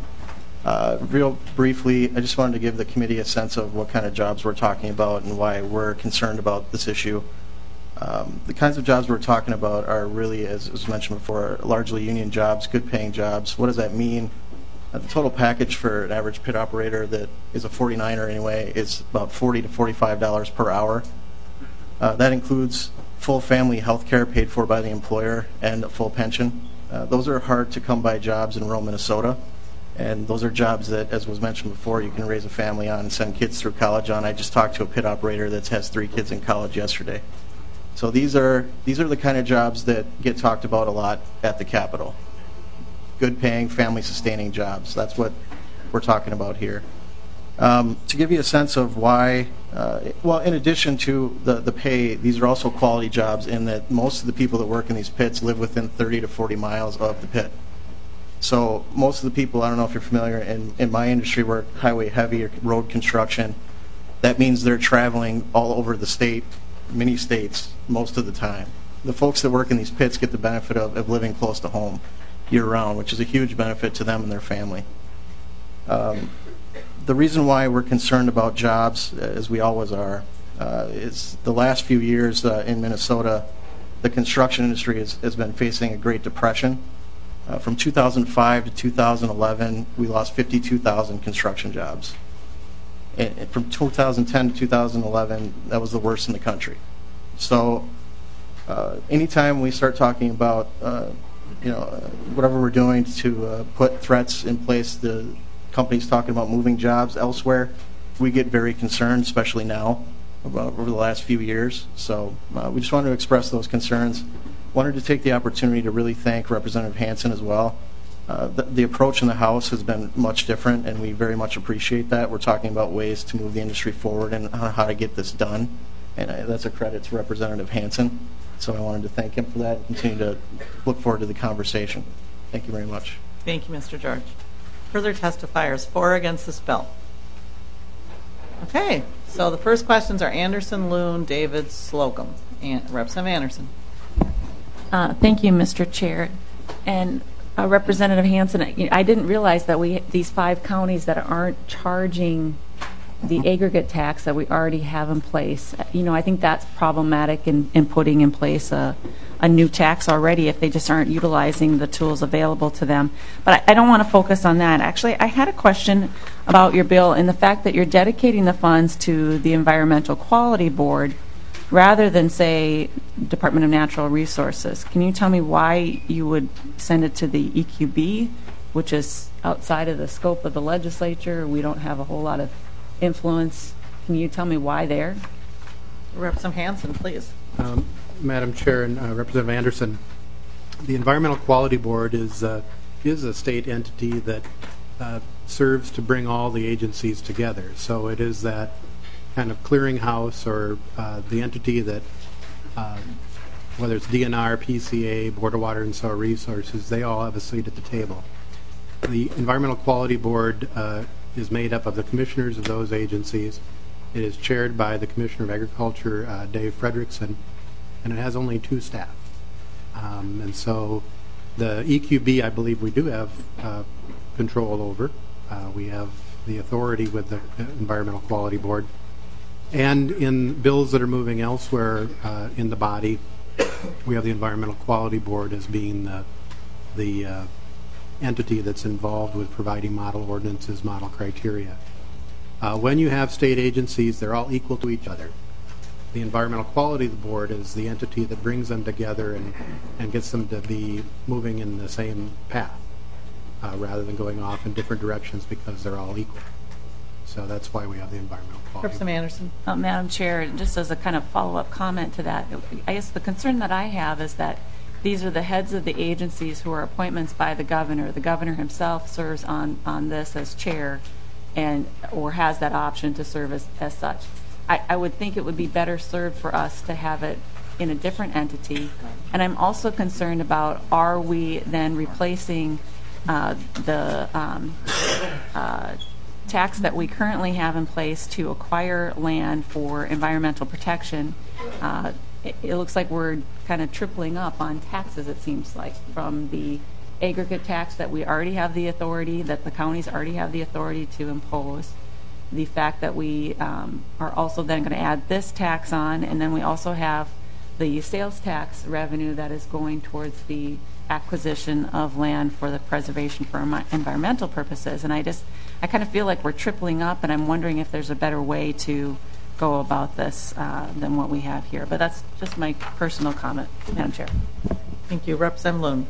Real briefly, I just wanted to give the committee a sense of what kind of jobs we're talking about and why we're concerned about this issue. The kinds of jobs we're talking about are really, as was mentioned before, largely union jobs, good paying jobs. What does that mean? The total package for an average pit operator that is a 49er anyway is about $40 to $45 per hour. That includes full family health care paid for by the employer and a full pension. Those are hard to come by jobs in rural Minnesota. And those are jobs that, as was mentioned before, you can raise a family on and send kids through college on. I just talked to a pit operator that has 3 kids in college yesterday. So these are the kind of jobs that get talked about a lot at the Capitol. Good paying, family sustaining jobs. That's what we're talking about here. To give you a sense of why, well, in addition to the pay, these are also quality jobs in that most of the people that work in these pits live within 30 to 40 miles of the pit. So most of the people, I don't know if you're familiar, in my industry, work highway heavy or road construction. That means they're traveling all over the state, many states, most of the time. The folks that work in these pits get the benefit of living close to home year-round, which is a huge benefit to them and their family. The reason why we're concerned about jobs, as we always are, is the last few years in Minnesota, the construction industry has been facing a Great Depression. From 2005 to 2011, we lost 52,000 construction jobs. And from 2010 to 2011, that was the worst in the country. So anytime we start talking about whatever we're doing to put threats in place, the companies talking about moving jobs elsewhere, we get very concerned, especially now, over the last few years. So we just wanted to express those concerns. Wanted to take the opportunity to really thank Representative Hansen as well. The approach in the House has been much different, and we very much appreciate that. We're talking about ways to move the industry forward and how to get this done, and that's a credit to Representative Hansen. So I wanted to thank him for that and continue to look forward to the conversation. Thank you very much. Thank you, Mr. George. Further testifiers for or against this bill? Okay, so the first questions are Anderson, Loon, David, Slocum. Representative Anderson. Thank you, Mr. Chair. And Representative Hansen, I didn't realize that these 5 counties that aren't charging the aggregate tax that we already have in place. I think that's problematic in putting in place a new tax already if they just aren't utilizing the tools available to them. But I don't want to focus on that. Actually, I had a question about your bill and the fact that you're dedicating the funds to the Environmental Quality Board rather than, say, Department of Natural Resources. Can you tell me why you would send it to the EQB, which is outside of the scope of the legislature? We don't have a whole lot of influence. Can you tell me why there? Representative Hansen, please. Madam Chair and Representative Anderson, the Environmental Quality Board is a state entity that serves to bring all the agencies together. So it is that kind of clearinghouse or the entity that, whether it's DNR, PCA, Board of Water and Soil Resources, they all have a seat at the table. The Environmental Quality Board is made up of the commissioners of those agencies. It is chaired by the Commissioner of Agriculture, Dave Fredrickson, and it has only 2 staff. And so the EQB, I believe we do have control over. We have the authority with the Environmental Quality Board. And in bills that are moving elsewhere in the body, we have the Environmental Quality Board as being the entity that's involved with providing model ordinances, model criteria. When you have state agencies, they're all equal to each other. The Environmental Quality Board is the entity that brings them together and gets them to be moving in the same path rather than going off in different directions because they're all equal. So that's why we have the Environmental Quality Board. Representative Anderson. Madam Chair, just as a kind of follow-up comment to that, I guess the concern that I have is that these are the heads of the agencies who are appointments by the governor. The governor himself serves on this as chair or has that option to serve as such. I would think it would be better served for us to have it in a different entity. And I'm also concerned about, are we then replacing the tax that we currently have in place to acquire land for environmental protection? It looks like we're kind of tripling up on taxes, it seems like, from the aggregate tax that we already have the authority, that the counties already have the authority to impose. The fact that we are also then going to add this tax on, and then we also have the sales tax revenue that is going towards the acquisition of land for the preservation for environmental purposes. And I kind of feel like we're tripling up, and I'm wondering if there's a better way to go about this than what we have here. But that's just my personal comment, Madam Chair. Thank you. Representative Loon.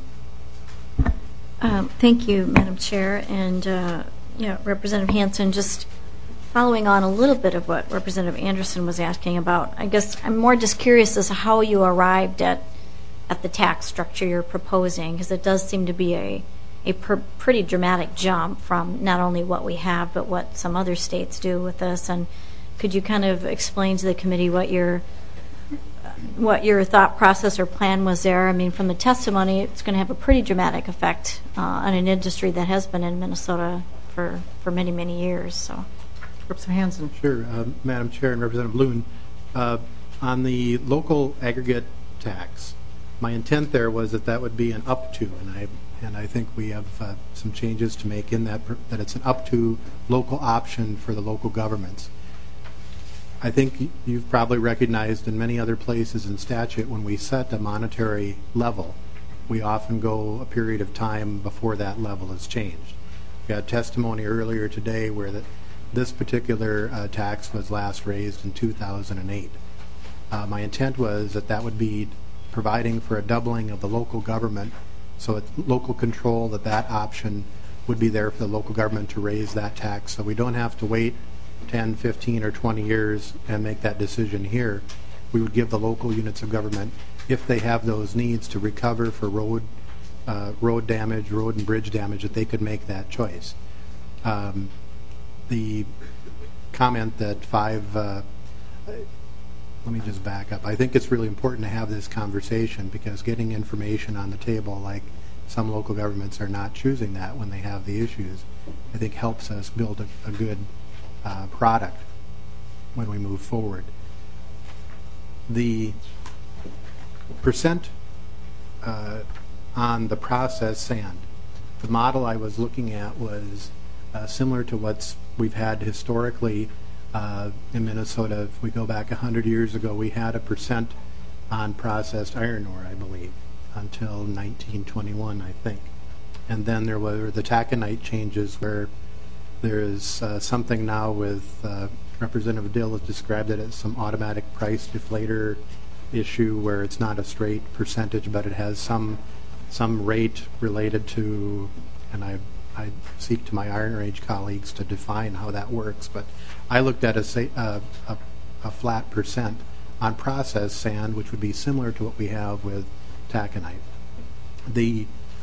Thank you, Madam Chair. And Representative Hansen, just following on a little bit of what Representative Anderson was asking about, I guess I'm more just curious as to how you arrived at the tax structure you're proposing, because it does seem to be a pretty dramatic jump from not only what we have but what some other states do with this. And could you kind of explain to the committee what your thought process or plan was there? I mean, from the testimony, it's going to have a pretty dramatic effect on an industry that has been in Minnesota for many, many years. So, Representative Hansen. Sure, Madam Chair and Representative Loon, on the local aggregate tax, my intent there was that would be an up to, and I think we have some changes to make in that it's an up to local option for the local governments. I think you've probably recognized in many other places in statute, when we set a monetary level, we often go a period of time before that level is changed. We had testimony earlier today where this particular tax was last raised in 2008. My intent was that would be providing for a doubling of the local government, so it's local control, that option would be there for the local government to raise that tax, so we don't have to wait 10, 15, or 20 years and make that decision here. We would give the local units of government, if they have those needs to recover for road road damage, road and bridge damage, that they could make that choice. The comment that let me just back up. I think it's really important to have this conversation because getting information on the table, like some local governments are not choosing that when they have the issues, I think helps us build a good product when we move forward. The percent on the processed sand, the model I was looking at was similar to what we've had historically in Minnesota. If we go back 100 years ago, we had a percent on processed iron ore, I believe, until 1921, I think. And then there were the taconite changes where there is something now with Representative Dill has described it as some automatic price deflator issue where it's not a straight percentage, but it has some rate related to, and I seek to my Iron Age colleagues to define how that works, but I looked at a flat percent on processed sand, which would be similar to what we have with taconite. The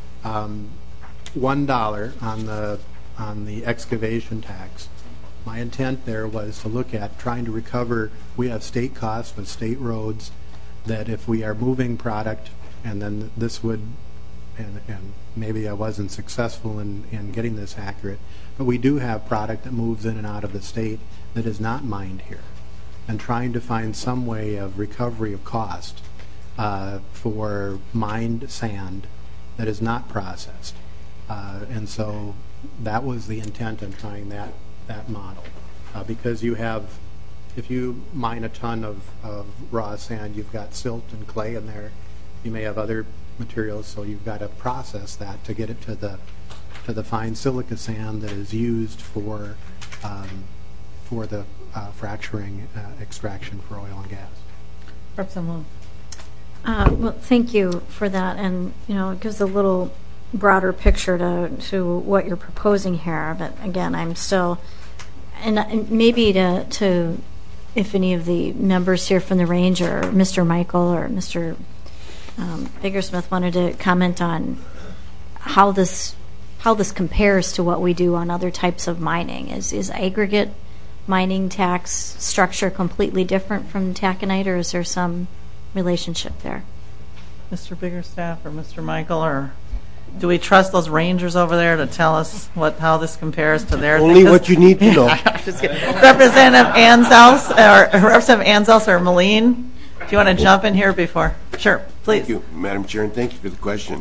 $1 on the excavation tax, my intent there was to look at trying to recover. We have state costs with state roads that if we are moving product, and then this would, and maybe I wasn't successful in getting this accurate, but we do have product that moves in and out of the state that is not mined here, and trying to find some way of recovery of cost for mined sand that is not processed. And so that was the intent in trying that model. Because you have, if you mine a ton of raw sand, you've got silt and clay in there. You may have other materials, so you've got to process that to get it to the fine silica sand that is used for the fracturing extraction for oil and gas. Representative Well, thank you for that, and it gives a little broader picture to what you're proposing here. But again, I'm still, and maybe to if any of the members here from the range, or Mr. Michael or Mr. Biggersmith wanted to comment on how this compares to what we do on other types of mining. Is aggregate mining tax structure completely different from taconite, or is there some relationship there? Mr. Biggerstaff or Mr. Michael, or do we trust those rangers over there to tell us how this compares to their Only what you need to know. Representative Anzels or Moline, do you want to jump in here before? Sure, please. Thank you, Madam Chair, and thank you for the question.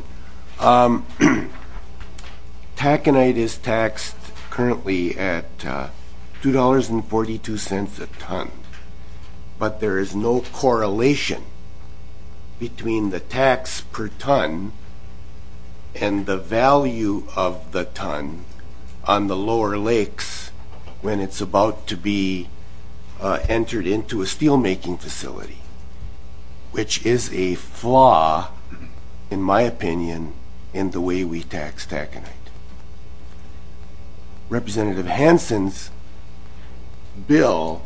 Taconite is taxed currently at $2.42 a ton, but there is no correlation between the tax per ton and the value of the ton on the lower lakes when it's about to be entered into a steelmaking facility, which is a flaw, in my opinion, in the way we tax taconite. Representative Hansen's bill,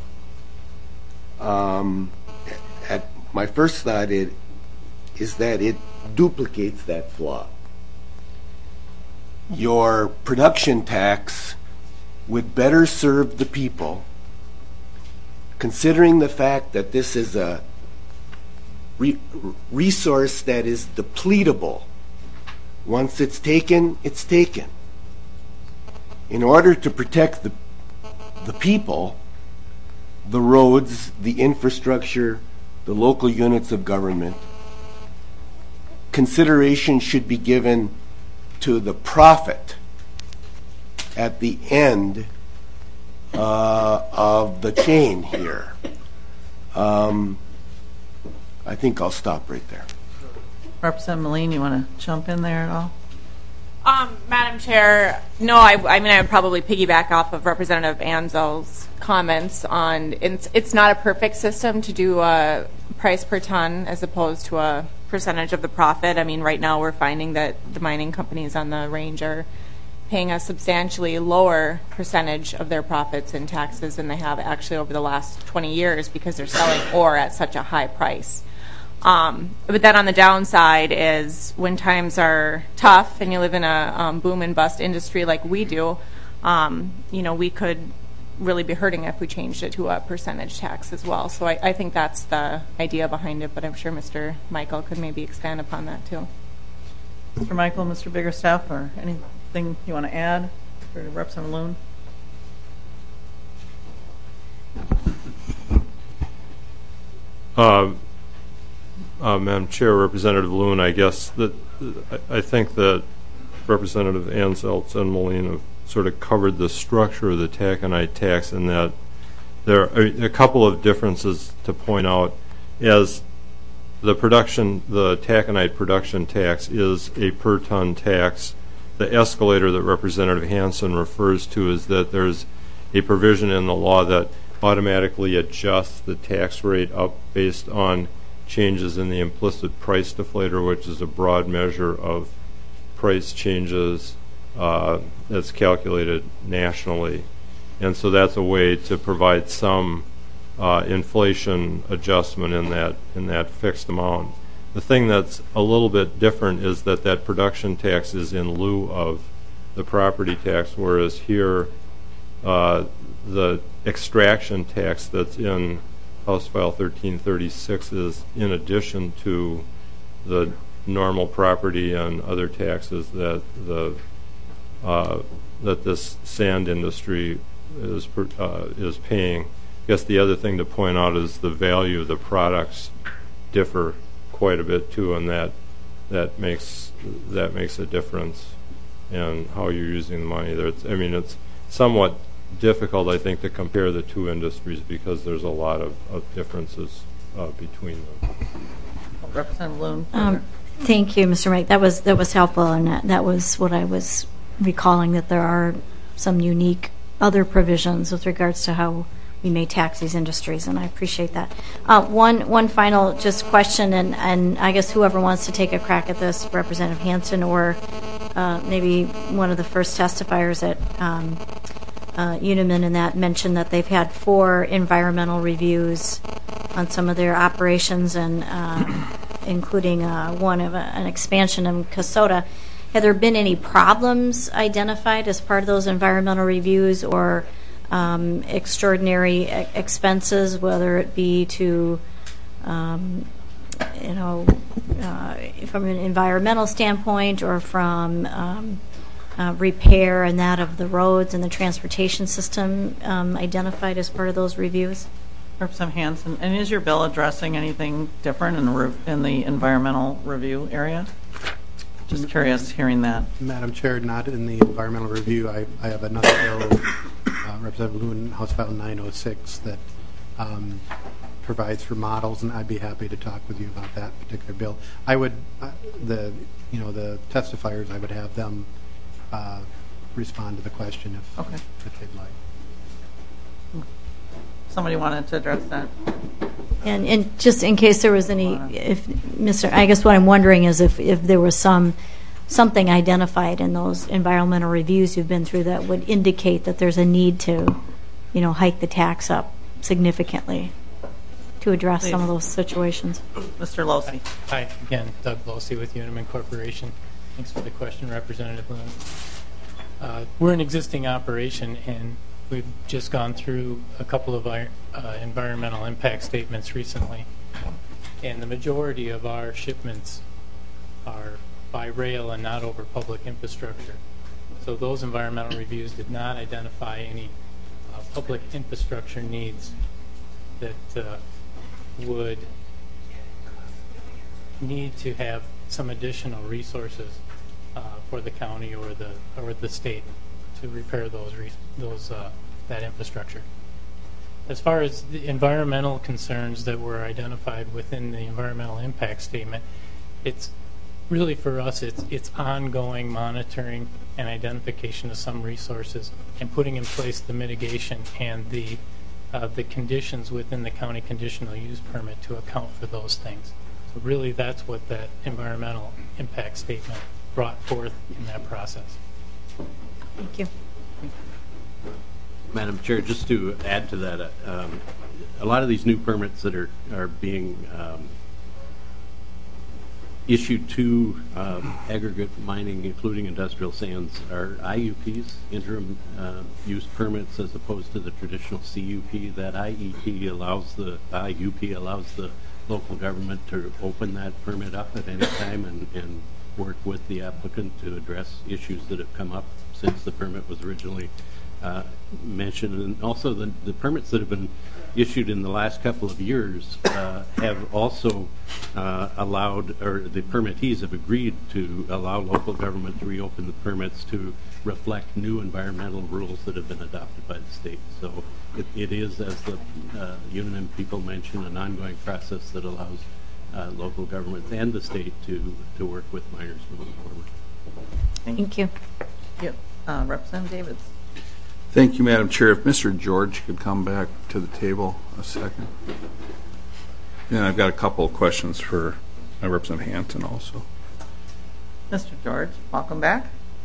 at my first thought is that it duplicates that flaw. Your production tax would better serve the people, considering the fact that this is a resource that is depletable. Once it's taken, it's taken. In order to protect the people, the roads, the infrastructure, the local units of government, consideration should be given to the profit at the end of the chain here. I think I'll stop right there. Representative Moline, you want to jump in there at all? Madam Chair, no, I would probably piggyback off of Representative Anzel's comments on it's not a perfect system to do a price per ton as opposed to a percentage of the profit. I mean, right now we're finding that the mining companies on the range are paying a substantially lower percentage of their profits in taxes than they have actually over the last 20 years because they're selling ore at such a high price. But then on the downside is when times are tough and you live in a boom and bust industry like we do, we could really be hurting if we changed it to a percentage tax as well. So I think that's the idea behind it, but I'm sure Mr. Michael could maybe expand upon that too. Mr. Michael, Mr. Biggerstaff, or anything you want to add for Representative Loon? Madam Chair, Representative Loon, I guess that I think that Representative Anzeltz and Moline have sort of covered the structure of the taconite tax, and that there are a couple of differences to point out. As the taconite production tax is a per ton tax, the escalator that Representative Hansen refers to is that there's a provision in the law that automatically adjusts the tax rate up based on changes in the implicit price deflator, which is a broad measure of price changes that's calculated nationally. And so that's a way to provide some inflation adjustment in that fixed amount. The thing that's a little bit different is that production tax is in lieu of the property tax, whereas here the extraction tax that's in House File 1336 is in addition to the normal property and other taxes that this sand industry is paying. I guess the other thing to point out is the value of the products differ quite a bit too, and that makes a difference in how you're using the money. It's somewhat difficult, I think, to compare the two industries because there's a lot of differences between them. Representative Loon. Thank you, Mr. Wright. That was helpful, and that was what I was recalling, that there are some unique other provisions with regards to how we may tax these industries, and I appreciate that. One final just question, and I guess whoever wants to take a crack at this, Representative Hansen or maybe one of the first testifiers at Unimin, and that mentioned that they've had 4 environmental reviews on some of their operations, and including one of an expansion in Kasota. Have there been any problems identified as part of those environmental reviews, or extraordinary expenses, whether it be to, from an environmental standpoint, or from repair and that of the roads and the transportation system identified as part of those reviews? Representative Hansen, and is your bill addressing anything different in the environmental review area? Just curious hearing that. Madam Chair, not in the environmental review. I have another bill, Representative Loon, House File 906, that provides for models, and I'd be happy to talk with you about that particular bill. I would, the testifiers, I would have them respond to the question if they'd like. Somebody wanted to address that. And just in case there was any, I guess what I'm wondering is if there was something identified in those environmental reviews you've been through that would indicate that there's a need to, hike the tax up significantly to address some of those situations. Mr. Losey. Hi, again, Doug Losey with Unimin Corporation. Thanks for the question, Representative Loon. We're an existing operation, and we've just gone through a couple of environmental impact statements recently, and the majority of our shipments are by rail and not over public infrastructure. So those environmental reviews did not identify any public infrastructure needs that would need to have some additional resources for the county or the state to repair that infrastructure. As far as the environmental concerns that were identified within the environmental impact statement, it's really for us it's ongoing monitoring and identification of some resources and putting in place the mitigation and the conditions within the county conditional use permit to account for those things. So really that's what that environmental impact statement brought forth in that process. Thank you. Madam Chair, just to add to that, a lot of these new permits that are being issue 2 aggregate mining, including industrial sands, are IUPs, interim use permits, as opposed to the traditional CUP. That IUP allows the local government to open that permit up at any time and work with the applicant to address issues that have come up since the permit was originally mentioned. And also the permits that have been issued in the last couple of years have also allowed, or the permittees have agreed to allow local government to reopen the permits to reflect new environmental rules that have been adopted by the state. So it is, as the Unum people mentioned, an ongoing process that allows local governments and the state to work with miners moving forward. Thank you. Yep. Representative Davids. Thank you, Madam Chair. If Mr. George could come back to the table a second. And I've got a couple of questions for Representative Hanson also. Mr. George, welcome back.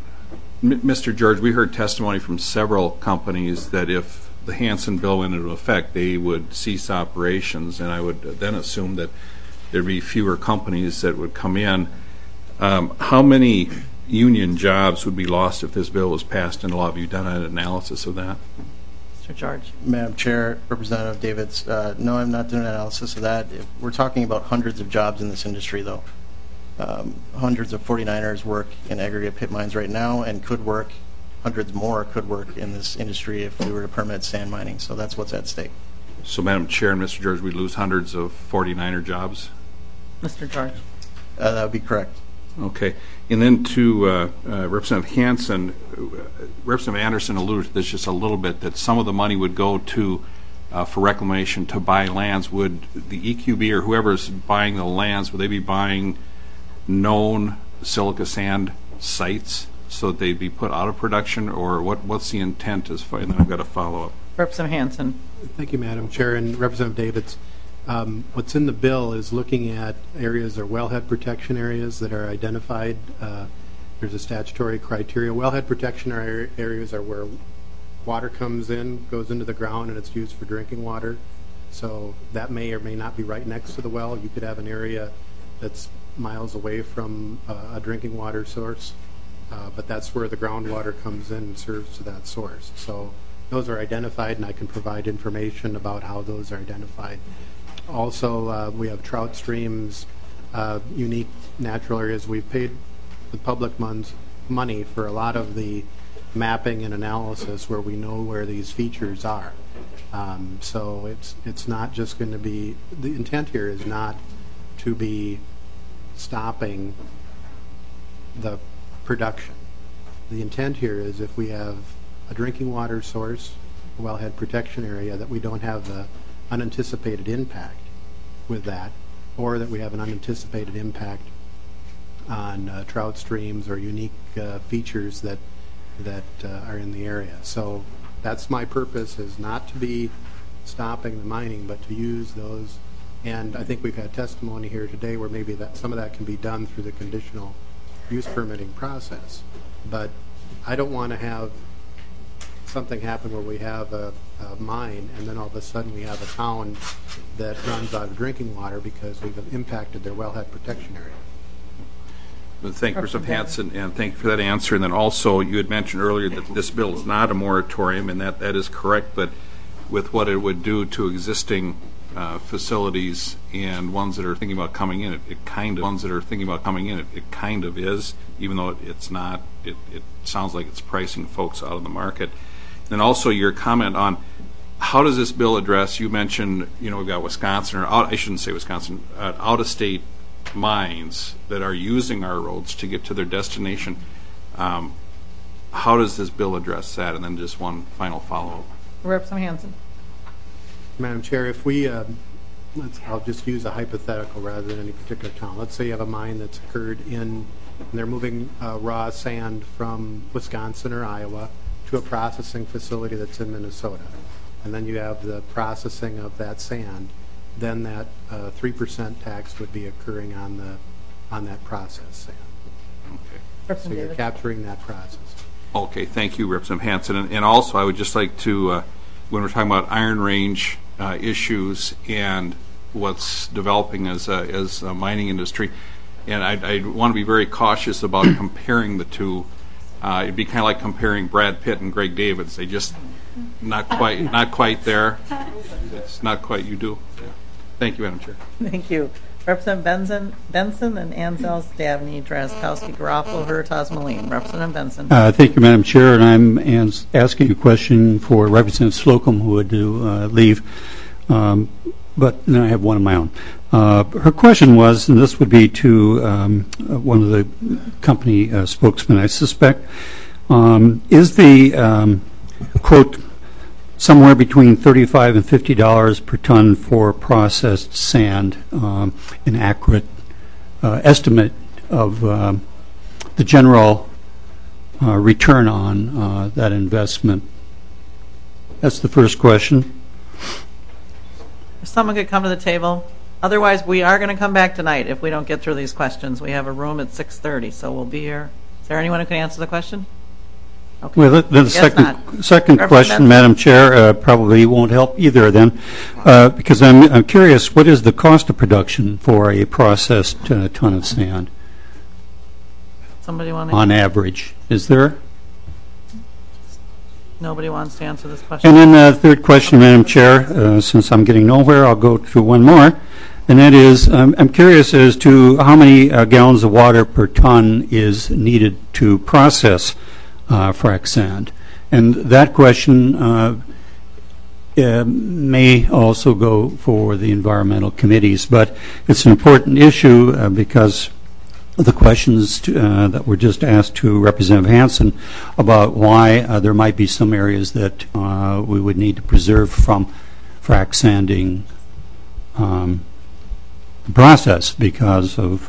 Mr. George, we heard testimony from several companies that if the Hanson bill went into effect, they would cease operations, and I would then assume that there'd be fewer companies that would come in. How many union jobs would be lost if this bill was passed into law? Have you done an analysis of that? Mr. George. Madam Chair, Representative Davids, no, I'm not doing an analysis of that. We're talking about hundreds of jobs in this industry, though. Hundreds of 49ers work in aggregate pit mines right now and could work, hundreds more could work in this industry if we were to permit sand mining. So that's what's at stake. So, Madam Chair and Mr. George, we'd lose hundreds of 49er jobs? Mr. George. That would be correct. Okay. And then to Representative Hanson, Representative Anderson alluded to this just a little bit, that some of the money would go to for reclamation to buy lands. Would the EQB or whoever's buying the lands, would they be buying known silica sand sites so that they'd be put out of production, or what's the intent? And then I've got a follow-up. Representative Hanson. Thank you, Madam Chair, and Representative Davids. What's in the bill is looking at areas or wellhead protection areas that are identified. There's a statutory criteria. Wellhead protection areas are where water comes in, goes into the ground, and it's used for drinking water. So that may or may not be right next to the well. You could have an area that's miles away from a drinking water source, but that's where the groundwater comes in and serves to that source. So those are identified, and I can provide information about how those are identified. Also, we have trout streams, unique natural areas. We've paid the public money for a lot of the mapping and analysis where we know where these features are. So it's not just going to be, the intent here is not to be stopping the production. The intent here is if we have a drinking water source, a wellhead protection area, that we don't have the unanticipated impact with that, or that we have an unanticipated impact on trout streams or unique features that are in the area. So that's my purpose, is not to be stopping the mining, but to use those. And I think we've had testimony here today where maybe that some of that can be done through the conditional use permitting process. But I don't want to have something happen where we have a mine and then all of a sudden we have a town that runs out of drinking water because we've impacted their wellhead protection area. Thank you, Representative Hanson, and thank you for that answer. And then also, you had mentioned earlier that this bill is not a moratorium, and that is correct, but with what it would do to existing facilities and ones that are thinking about coming in, it kind of is, even though it's not. It sounds like it's pricing folks out of the market. And also your comment on how does this bill address, you mentioned, we've got Wisconsin, or I shouldn't say Wisconsin, out-of-state mines that are using our roads to get to their destination. How does this bill address that? And then just one final follow-up. Representative Hanson. Madam Chair, if we, I'll just use a hypothetical rather than any particular town. Let's say you have a mine that's occurred and they're moving raw sand from Wisconsin or Iowa to a processing facility that's in Minnesota. And then you have the processing of that sand. Then that 3% tax would be occurring on that processed sand. Okay. So you're capturing that process. Okay, thank you, Representative Hanson. And also, I would just like to, when we're talking about Iron Range issues and what's developing as a mining industry, And I want to be very cautious about comparing the two. It'd be kind of like comparing Brad Pitt and Greg Davids. They just not quite there. It's not quite you do. Yeah. Thank you, Madam Chair. Thank you. Representative Benson and Anzell, Dabney, Drazkowski, Garofalo, Hurtas, Moline. Representative Benson. Thank you, Madam Chair, and I'm asking a question for Representative Slocum, who would leave, but then I have one of my own. Her question was, and this would be to one of the company spokesmen, I suspect, is the quote somewhere between $35 and $50 per ton for processed sand an accurate estimate of the general return on that investment? That's the first question. If someone could come to the table. Otherwise, we are going to come back tonight if we don't get through these questions. We have a room at 6:30, so we'll be here. Is there anyone who can answer the question? Okay. Well, the second question, Madam Chair, probably won't help either of them, because I'm curious, what is the cost of production for a processed ton of sand? Somebody want to on average? Is there? Nobody wants to answer this question. And then the third question, Madam Chair, since I'm getting nowhere, I'll go to one more, and that is, I'm curious as to how many gallons of water per ton is needed to process frac sand. And that question may also go for the environmental committees, but it's an important issue because the questions that were just asked to Representative Hansen about why there might be some areas that we would need to preserve from frac sanding process, because of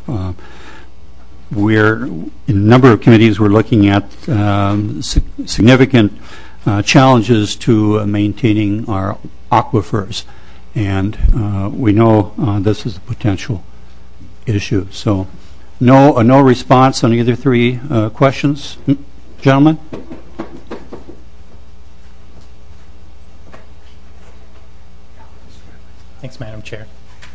in a number of committees we're looking at significant challenges to maintaining our aquifers, and we know this is a potential issue. So no response on either three questions, gentlemen? Thanks, Madam Chair.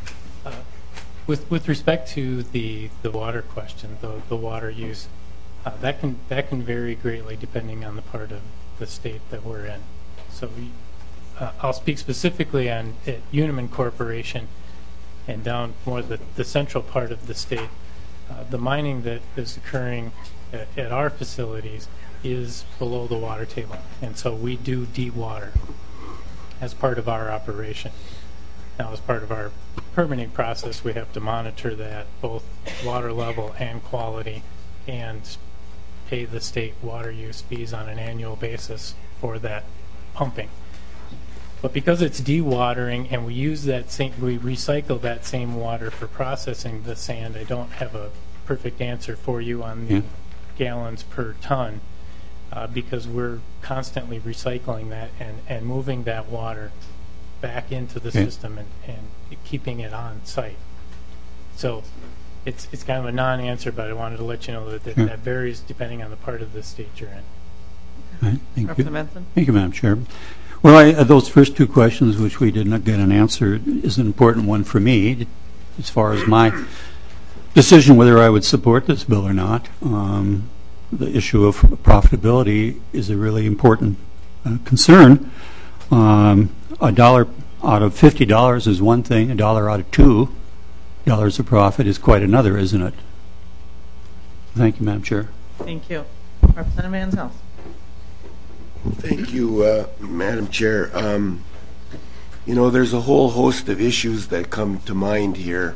With respect to the water question, the water use, that can vary greatly depending on the part of the state that we're in. So I'll speak specifically on Uniman Corporation and down more the central part of the state. The mining that is occurring at our facilities is below the water table, and so we do de-water as part of our operation. Now, as part of our permitting process, we have to monitor that, both water level and quality, and pay the state water use fees on an annual basis for that pumping. But because it's dewatering and we use we recycle that same water for processing the sand, I don't have a perfect answer for you on the gallons per ton, because we're constantly recycling that and moving that water back into the system and keeping it on site. So it's kind of a non-answer, but I wanted to let you know that that varies depending on the part of the state you're in. Right, thank you. Thank you, Madam Chair. Well, those first two questions, which we did not get an answer, is an important one for me as far as my decision whether I would support this bill or not. The issue of profitability is a really important concern. $1 out of $50 is one thing. $1 out of $2 of profit is quite another, isn't it? Thank you, Madam Chair. Thank you. Representative Mansell. Thank you, Madam Chair. You know, there's a whole host of issues that come to mind here.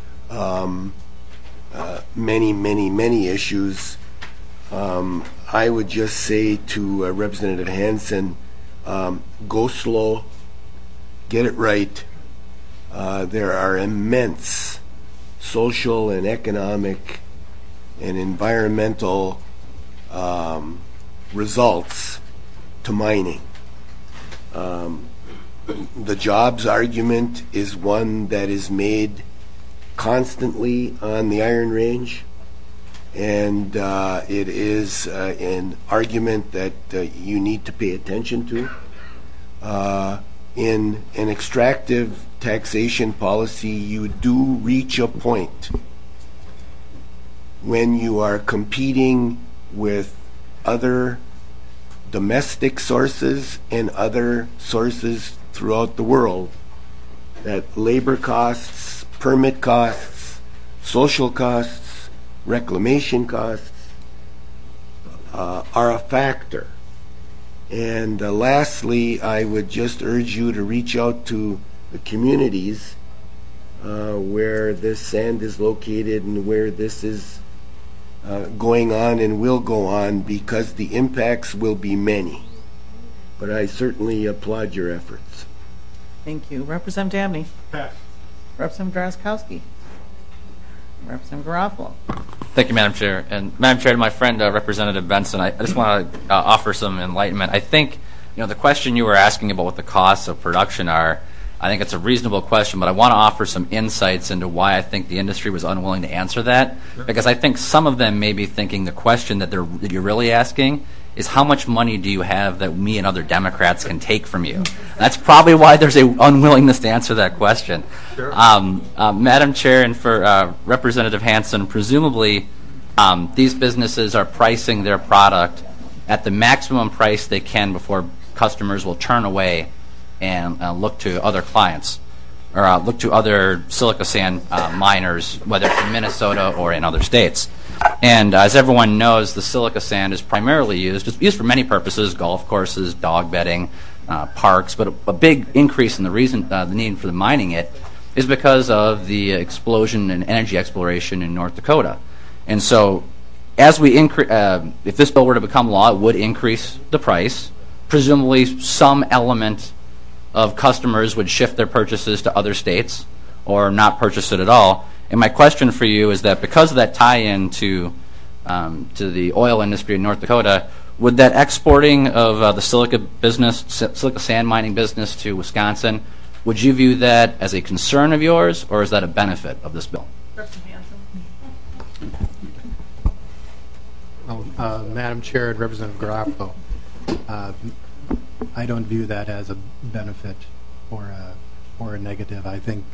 Many issues. I would just say to Representative Hansen, go slow, get it right. There are immense social and economic and environmental results to mining. The jobs argument is one that is made constantly on the Iron Range, and it is an argument that you need to pay attention to. In an extractive taxation policy, you do reach a point when you are competing with other domestic sources and other sources throughout the world, that labor costs, permit costs, social costs, reclamation costs are a factor. And lastly, I would just urge you to reach out to the communities where this sand is located and where this is going on and will go on, because the impacts will be many. But I certainly applaud your efforts. Thank you. Representative Dabney. Pass. Representative Drazkowski. Representative Garofalo. Thank you, Madam Chair. And Madam Chair, to my friend Representative Benson, I just want to offer some enlightenment. I think, the question you were asking about what the costs of production are, I think it's a reasonable question, but I want to offer some insights into why I think the industry was unwilling to answer that. Sure. Because I think some of them may be thinking the question that you're really asking is, how much money do you have that me and other Democrats can take from you? That's probably why there's an unwillingness to answer that question. Sure. Madam Chair, and for Representative Hansen, presumably these businesses are pricing their product at the maximum price they can before customers will turn away and look to other clients, or look to other silica sand miners, whether it's in Minnesota or in other states. And as everyone knows, the silica sand is primarily used for many purposes: golf courses, dog bedding, parks. But a big increase in the need for mining it is because of the explosion in energy exploration in North Dakota. And so, as we if this bill were to become law, it would increase the price. Presumably, some element of customers would shift their purchases to other states or not purchase it at all. And my question for you is that, because of that tie-in to the oil industry in North Dakota, would that exporting of the silica sand mining business to Wisconsin, would you view that as a concern of yours, or is that a benefit of this bill? Madam Chair and Representative Garofalo, I don't view that as a benefit or a negative. I think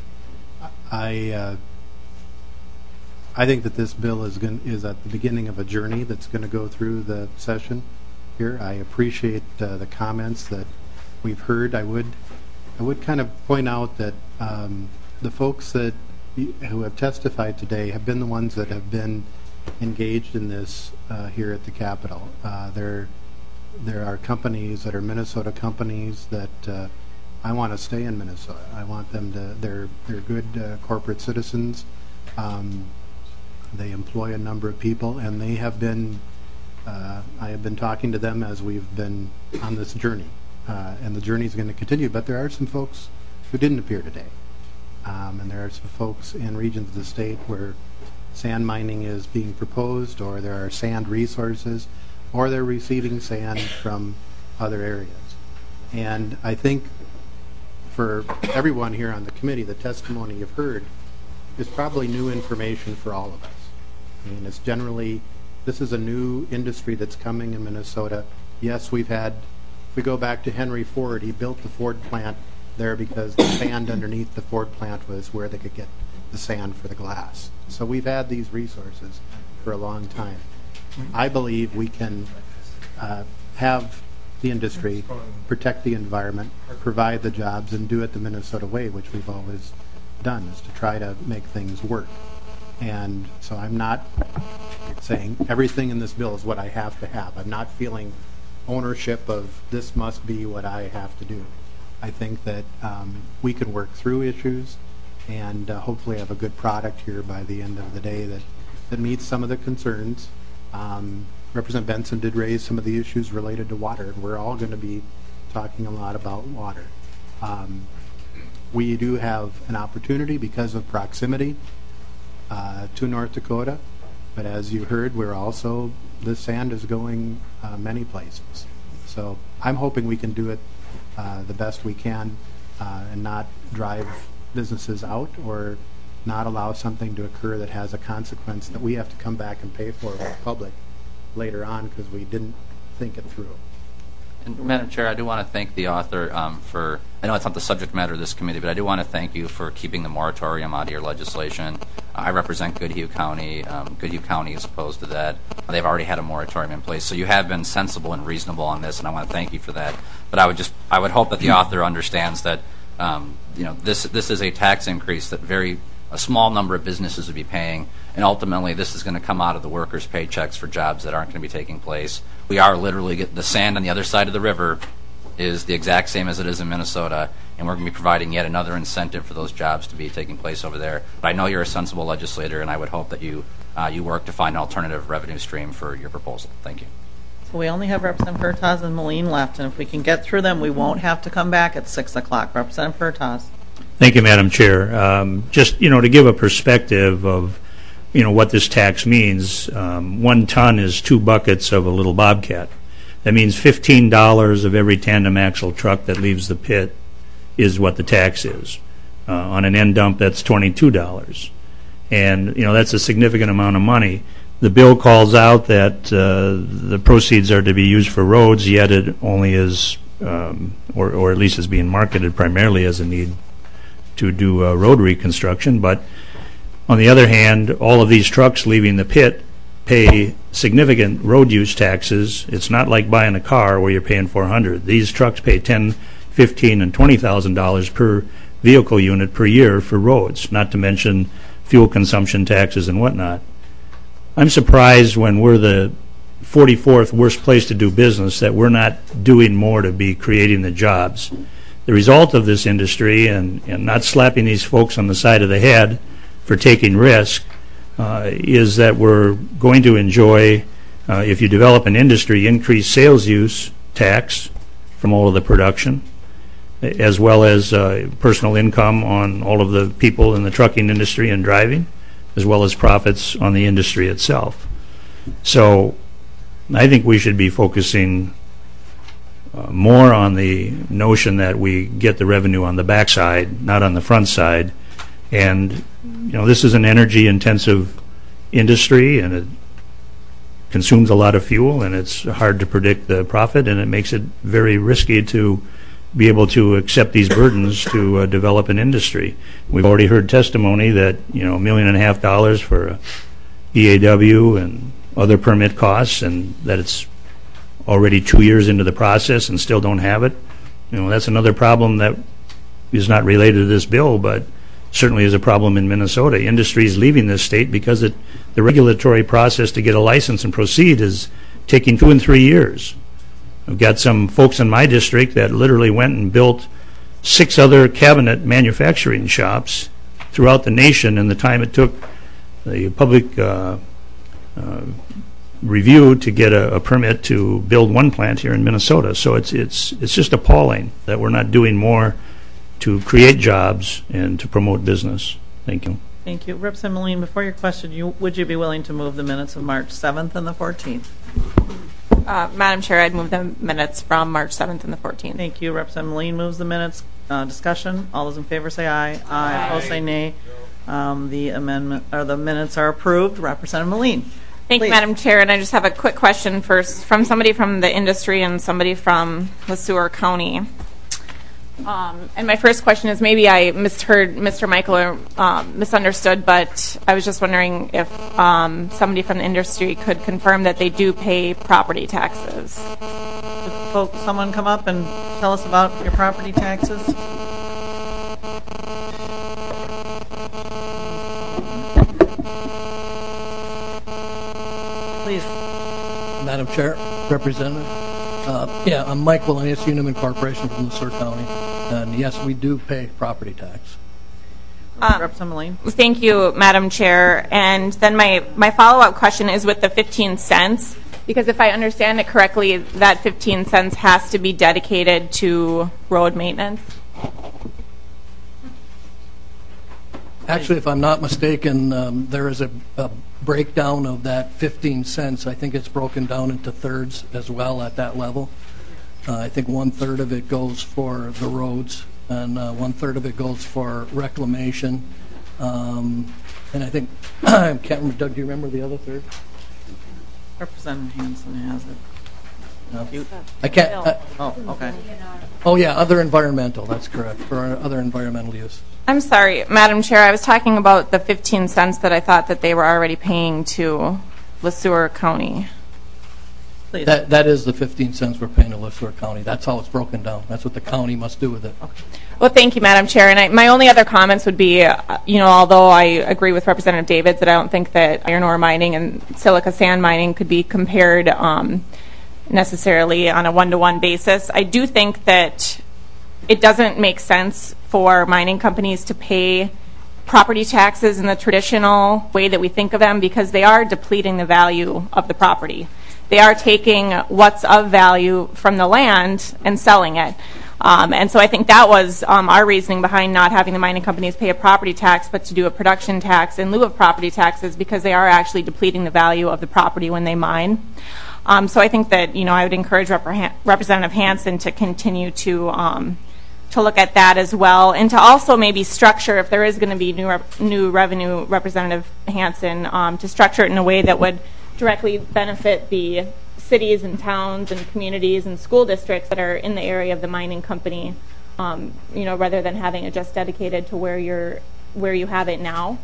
that this bill is at the beginning of a journey that's going to go through the session here. I appreciate the comments that we've heard. I would kind of point out that the folks who have testified today have been the ones that have been engaged in this here at the Capitol. There are companies that are Minnesota companies that I want to stay in Minnesota. I want them to. They're good corporate citizens. They employ a number of people, and they have been. I have been talking to them as we've been on this journey, and the journey is going to continue. But there are some folks who didn't appear today, and there are some folks in regions of the state where sand mining is being proposed, or there are sand resources, or they're receiving sand from other areas. And I think for everyone here on the committee, the testimony you've heard is probably new information for all of us. I mean, this is a new industry that's coming in Minnesota. Yes, if we go back to Henry Ford, he built the Ford plant there because the sand underneath the Ford plant was where they could get the sand for the glass. So we've had these resources for a long time. I believe we can have the industry protect the environment, provide the jobs, and do it the Minnesota way, which we've always done, is to try to make things work. And so I'm not saying everything in this bill is what I have to have. I'm not feeling ownership of this must be what I have to do. I think that we can work through issues and hopefully have a good product here by the end of the day that meets some of the concerns. Representative Benson did raise some of the issues related to water, and we're all going to be talking a lot about water. We do have an opportunity because of proximity to North Dakota, but as you heard, the sand is going many places. So I'm hoping we can do it the best we can and not drive businesses out or not allow something to occur that has a consequence that we have to come back and pay for with the public later on because we didn't think it through. And Madam Chair, I do want to thank the author I know it's not the subject matter of this committee, but I do want to thank you for keeping the moratorium out of your legislation. I represent Goodhue County. Goodhue County is opposed to that. They've already had a moratorium in place. So you have been sensible and reasonable on this, and I want to thank you for that. But I would hope that the author understands that this is a tax increase that a small number of businesses would be paying, and ultimately this is going to come out of the workers' paychecks for jobs that aren't going to be taking place. We are literally the sand on the other side of the river is the exact same as it is in Minnesota, and we're going to be providing yet another incentive for those jobs to be taking place over there. But I know you're a sensible legislator, and I would hope that you work to find an alternative revenue stream for your proposal. Thank you. So we only have Representative Furtas and Moline left, and if we can get through them, we won't have to come back at 6 o'clock. Representative Furtas. Thank you, Madam Chair. Just, to give a perspective of, what this tax means, 1 ton is 2 buckets of a little Bobcat. That means $15 of every tandem axle truck that leaves the pit is what the tax is. On an end dump, that's $22. And, that's a significant amount of money. The bill calls out that the proceeds are to be used for roads, yet it only is, or at least is being marketed primarily as a need to do road reconstruction. But on the other hand, all of these trucks leaving the pit pay significant road use taxes. It's not like buying a car where you're paying $400. These trucks pay $10,000, $15,000, and $20,000 per vehicle unit per year for roads, not to mention fuel consumption taxes and whatnot. I'm surprised when we're the 44th worst place to do business that we're not doing more to be creating the jobs. The result of this industry, and not slapping these folks on the side of the head for taking risk, is that we're going to enjoy, if you develop an industry, increased sales use tax from all of the production, as well as personal income on all of the people in the trucking industry and driving, as well as profits on the industry itself. So I think we should be focusing more on the notion that we get the revenue on the backside, not on the front side. And this is an energy-intensive industry, and it consumes a lot of fuel, and it's hard to predict the profit, and it makes it very risky to be able to accept these burdens to develop an industry. We've already heard testimony that $1.5 million for EAW and other permit costs, and that it's already 2 years into the process and still don't have it. That's another problem that is not related to this bill, but certainly is a problem in Minnesota. Industry is leaving this state because the regulatory process to get a license and proceed is taking 2 and 3 years. I've got some folks in my district that literally went and built 6 other cabinet manufacturing shops throughout the nation in the time it took the public review to get a permit to build one plant here in Minnesota. So it's just appalling that we're not doing more to create jobs and to promote business. Thank you. Thank you. Representative Moline, before your question, would you be willing to move the minutes of March 7th and the 14th? Madam Chair, I'd move the minutes from March 7th and the 14th. Thank you. Representative Moline moves the minutes. Discussion. All those in favor say aye. Aye. Opposed say nay. The minutes are approved. Representative Moline. Thank you, Madam Chair. And I just have a quick question first from somebody from the industry and somebody from LeSueur County. And my first question is, maybe I misheard Mr. Michael or misunderstood, but I was just wondering if somebody from the industry could confirm that they do pay property taxes. Could someone come up and tell us about your property taxes? Please. Madam Chair, Representative. I'm Mike Wallenius, Unum Corporation from LeSueur County, and yes, we do pay property tax. Representative Moline. Thank you, Madam Chair. And then my follow-up question is with the 15 cents, because if I understand it correctly, that 15 cents has to be dedicated to road maintenance. Actually, if I'm not mistaken, there is a breakdown of that 15 cents. I think it's broken down into thirds as well at that level. I think 1/3 of it goes for the roads, and 1/3 of it goes for reclamation. And I think, I can't remember, Doug, do you remember the other third? Representative Hanson has it. No. You- I can't. Oh, okay. Oh, yeah, other environmental, that's correct, for other environmental use. I'm sorry, Madam Chair, I was talking about the 15 cents that I thought that they were already paying to LeSueur County. Please. That is the 15 cents we're paying to LeSueur County. That's how it's broken down. That's what the county must do with it. Well, thank you, Madam Chair. And my only other comments would be, although I agree with Representative Davids that I don't think that iron ore mining and silica sand mining could be compared necessarily on a one-to-one basis, I do think that it doesn't make sense for mining companies to pay property taxes in the traditional way that we think of them, because they are depleting the value of the property. They are taking what's of value from the land and selling it. And so I think that was our reasoning behind not having the mining companies pay a property tax, but to do a production tax in lieu of property taxes, because they are actually depleting the value of the property when they mine. So I think that, I would encourage Representative Hansen to continue to look at that as well, and to also maybe structure, if there is going to be new revenue, Representative Hansen, to structure it in a way that would directly benefit the cities and towns and communities and school districts that are in the area of the mining company, rather than having it just dedicated to where you have it now.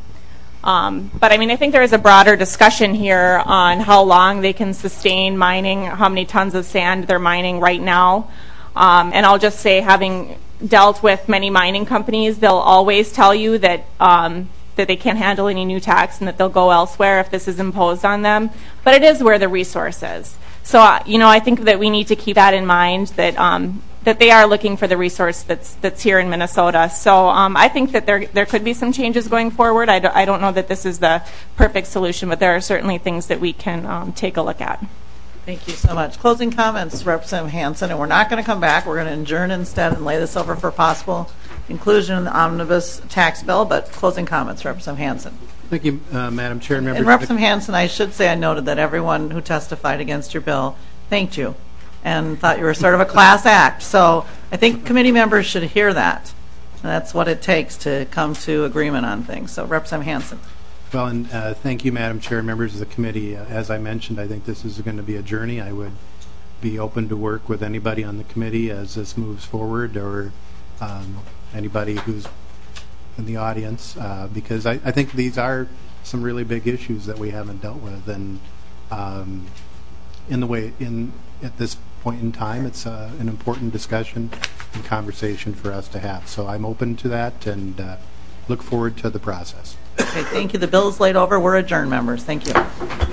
But I think there is a broader discussion here on how long they can sustain mining, how many tons of sand they're mining right now. And I'll just say, having dealt with many mining companies, they'll always tell you that that they can't handle any new tax and that they'll go elsewhere if this is imposed on them. But it is where the resource is. So, I think that we need to keep that in mind, that that they are looking for the resource that's here in Minnesota. So I think that there could be some changes going forward. I don't know that this is the perfect solution, but there are certainly things that we can take a look at. Thank you so much. Closing comments, Representative Hansen, and we're not going to come back. We're going to adjourn instead and lay this over for possible inclusion in the omnibus tax bill, but closing comments, Representative Hansen. Thank you, Madam Chair and members. And Representative Hansen, I should say I noted that everyone who testified against your bill thanked you and thought you were sort of a class act. So I think committee members should hear that. And that's what it takes to come to agreement on things. So Representative Hansen. Well, and thank you, Madam Chair and members of the committee. As I mentioned, I think this is going to be a journey. I would be open to work with anybody on the committee as this moves forward, or anybody who's in the audience, because I think these are some really big issues that we haven't dealt with, and at this point in time, it's an important discussion and conversation for us to have. So I'm open to that and look forward to the process. Okay, thank you. The bill is laid over. We're adjourned, members. Thank you.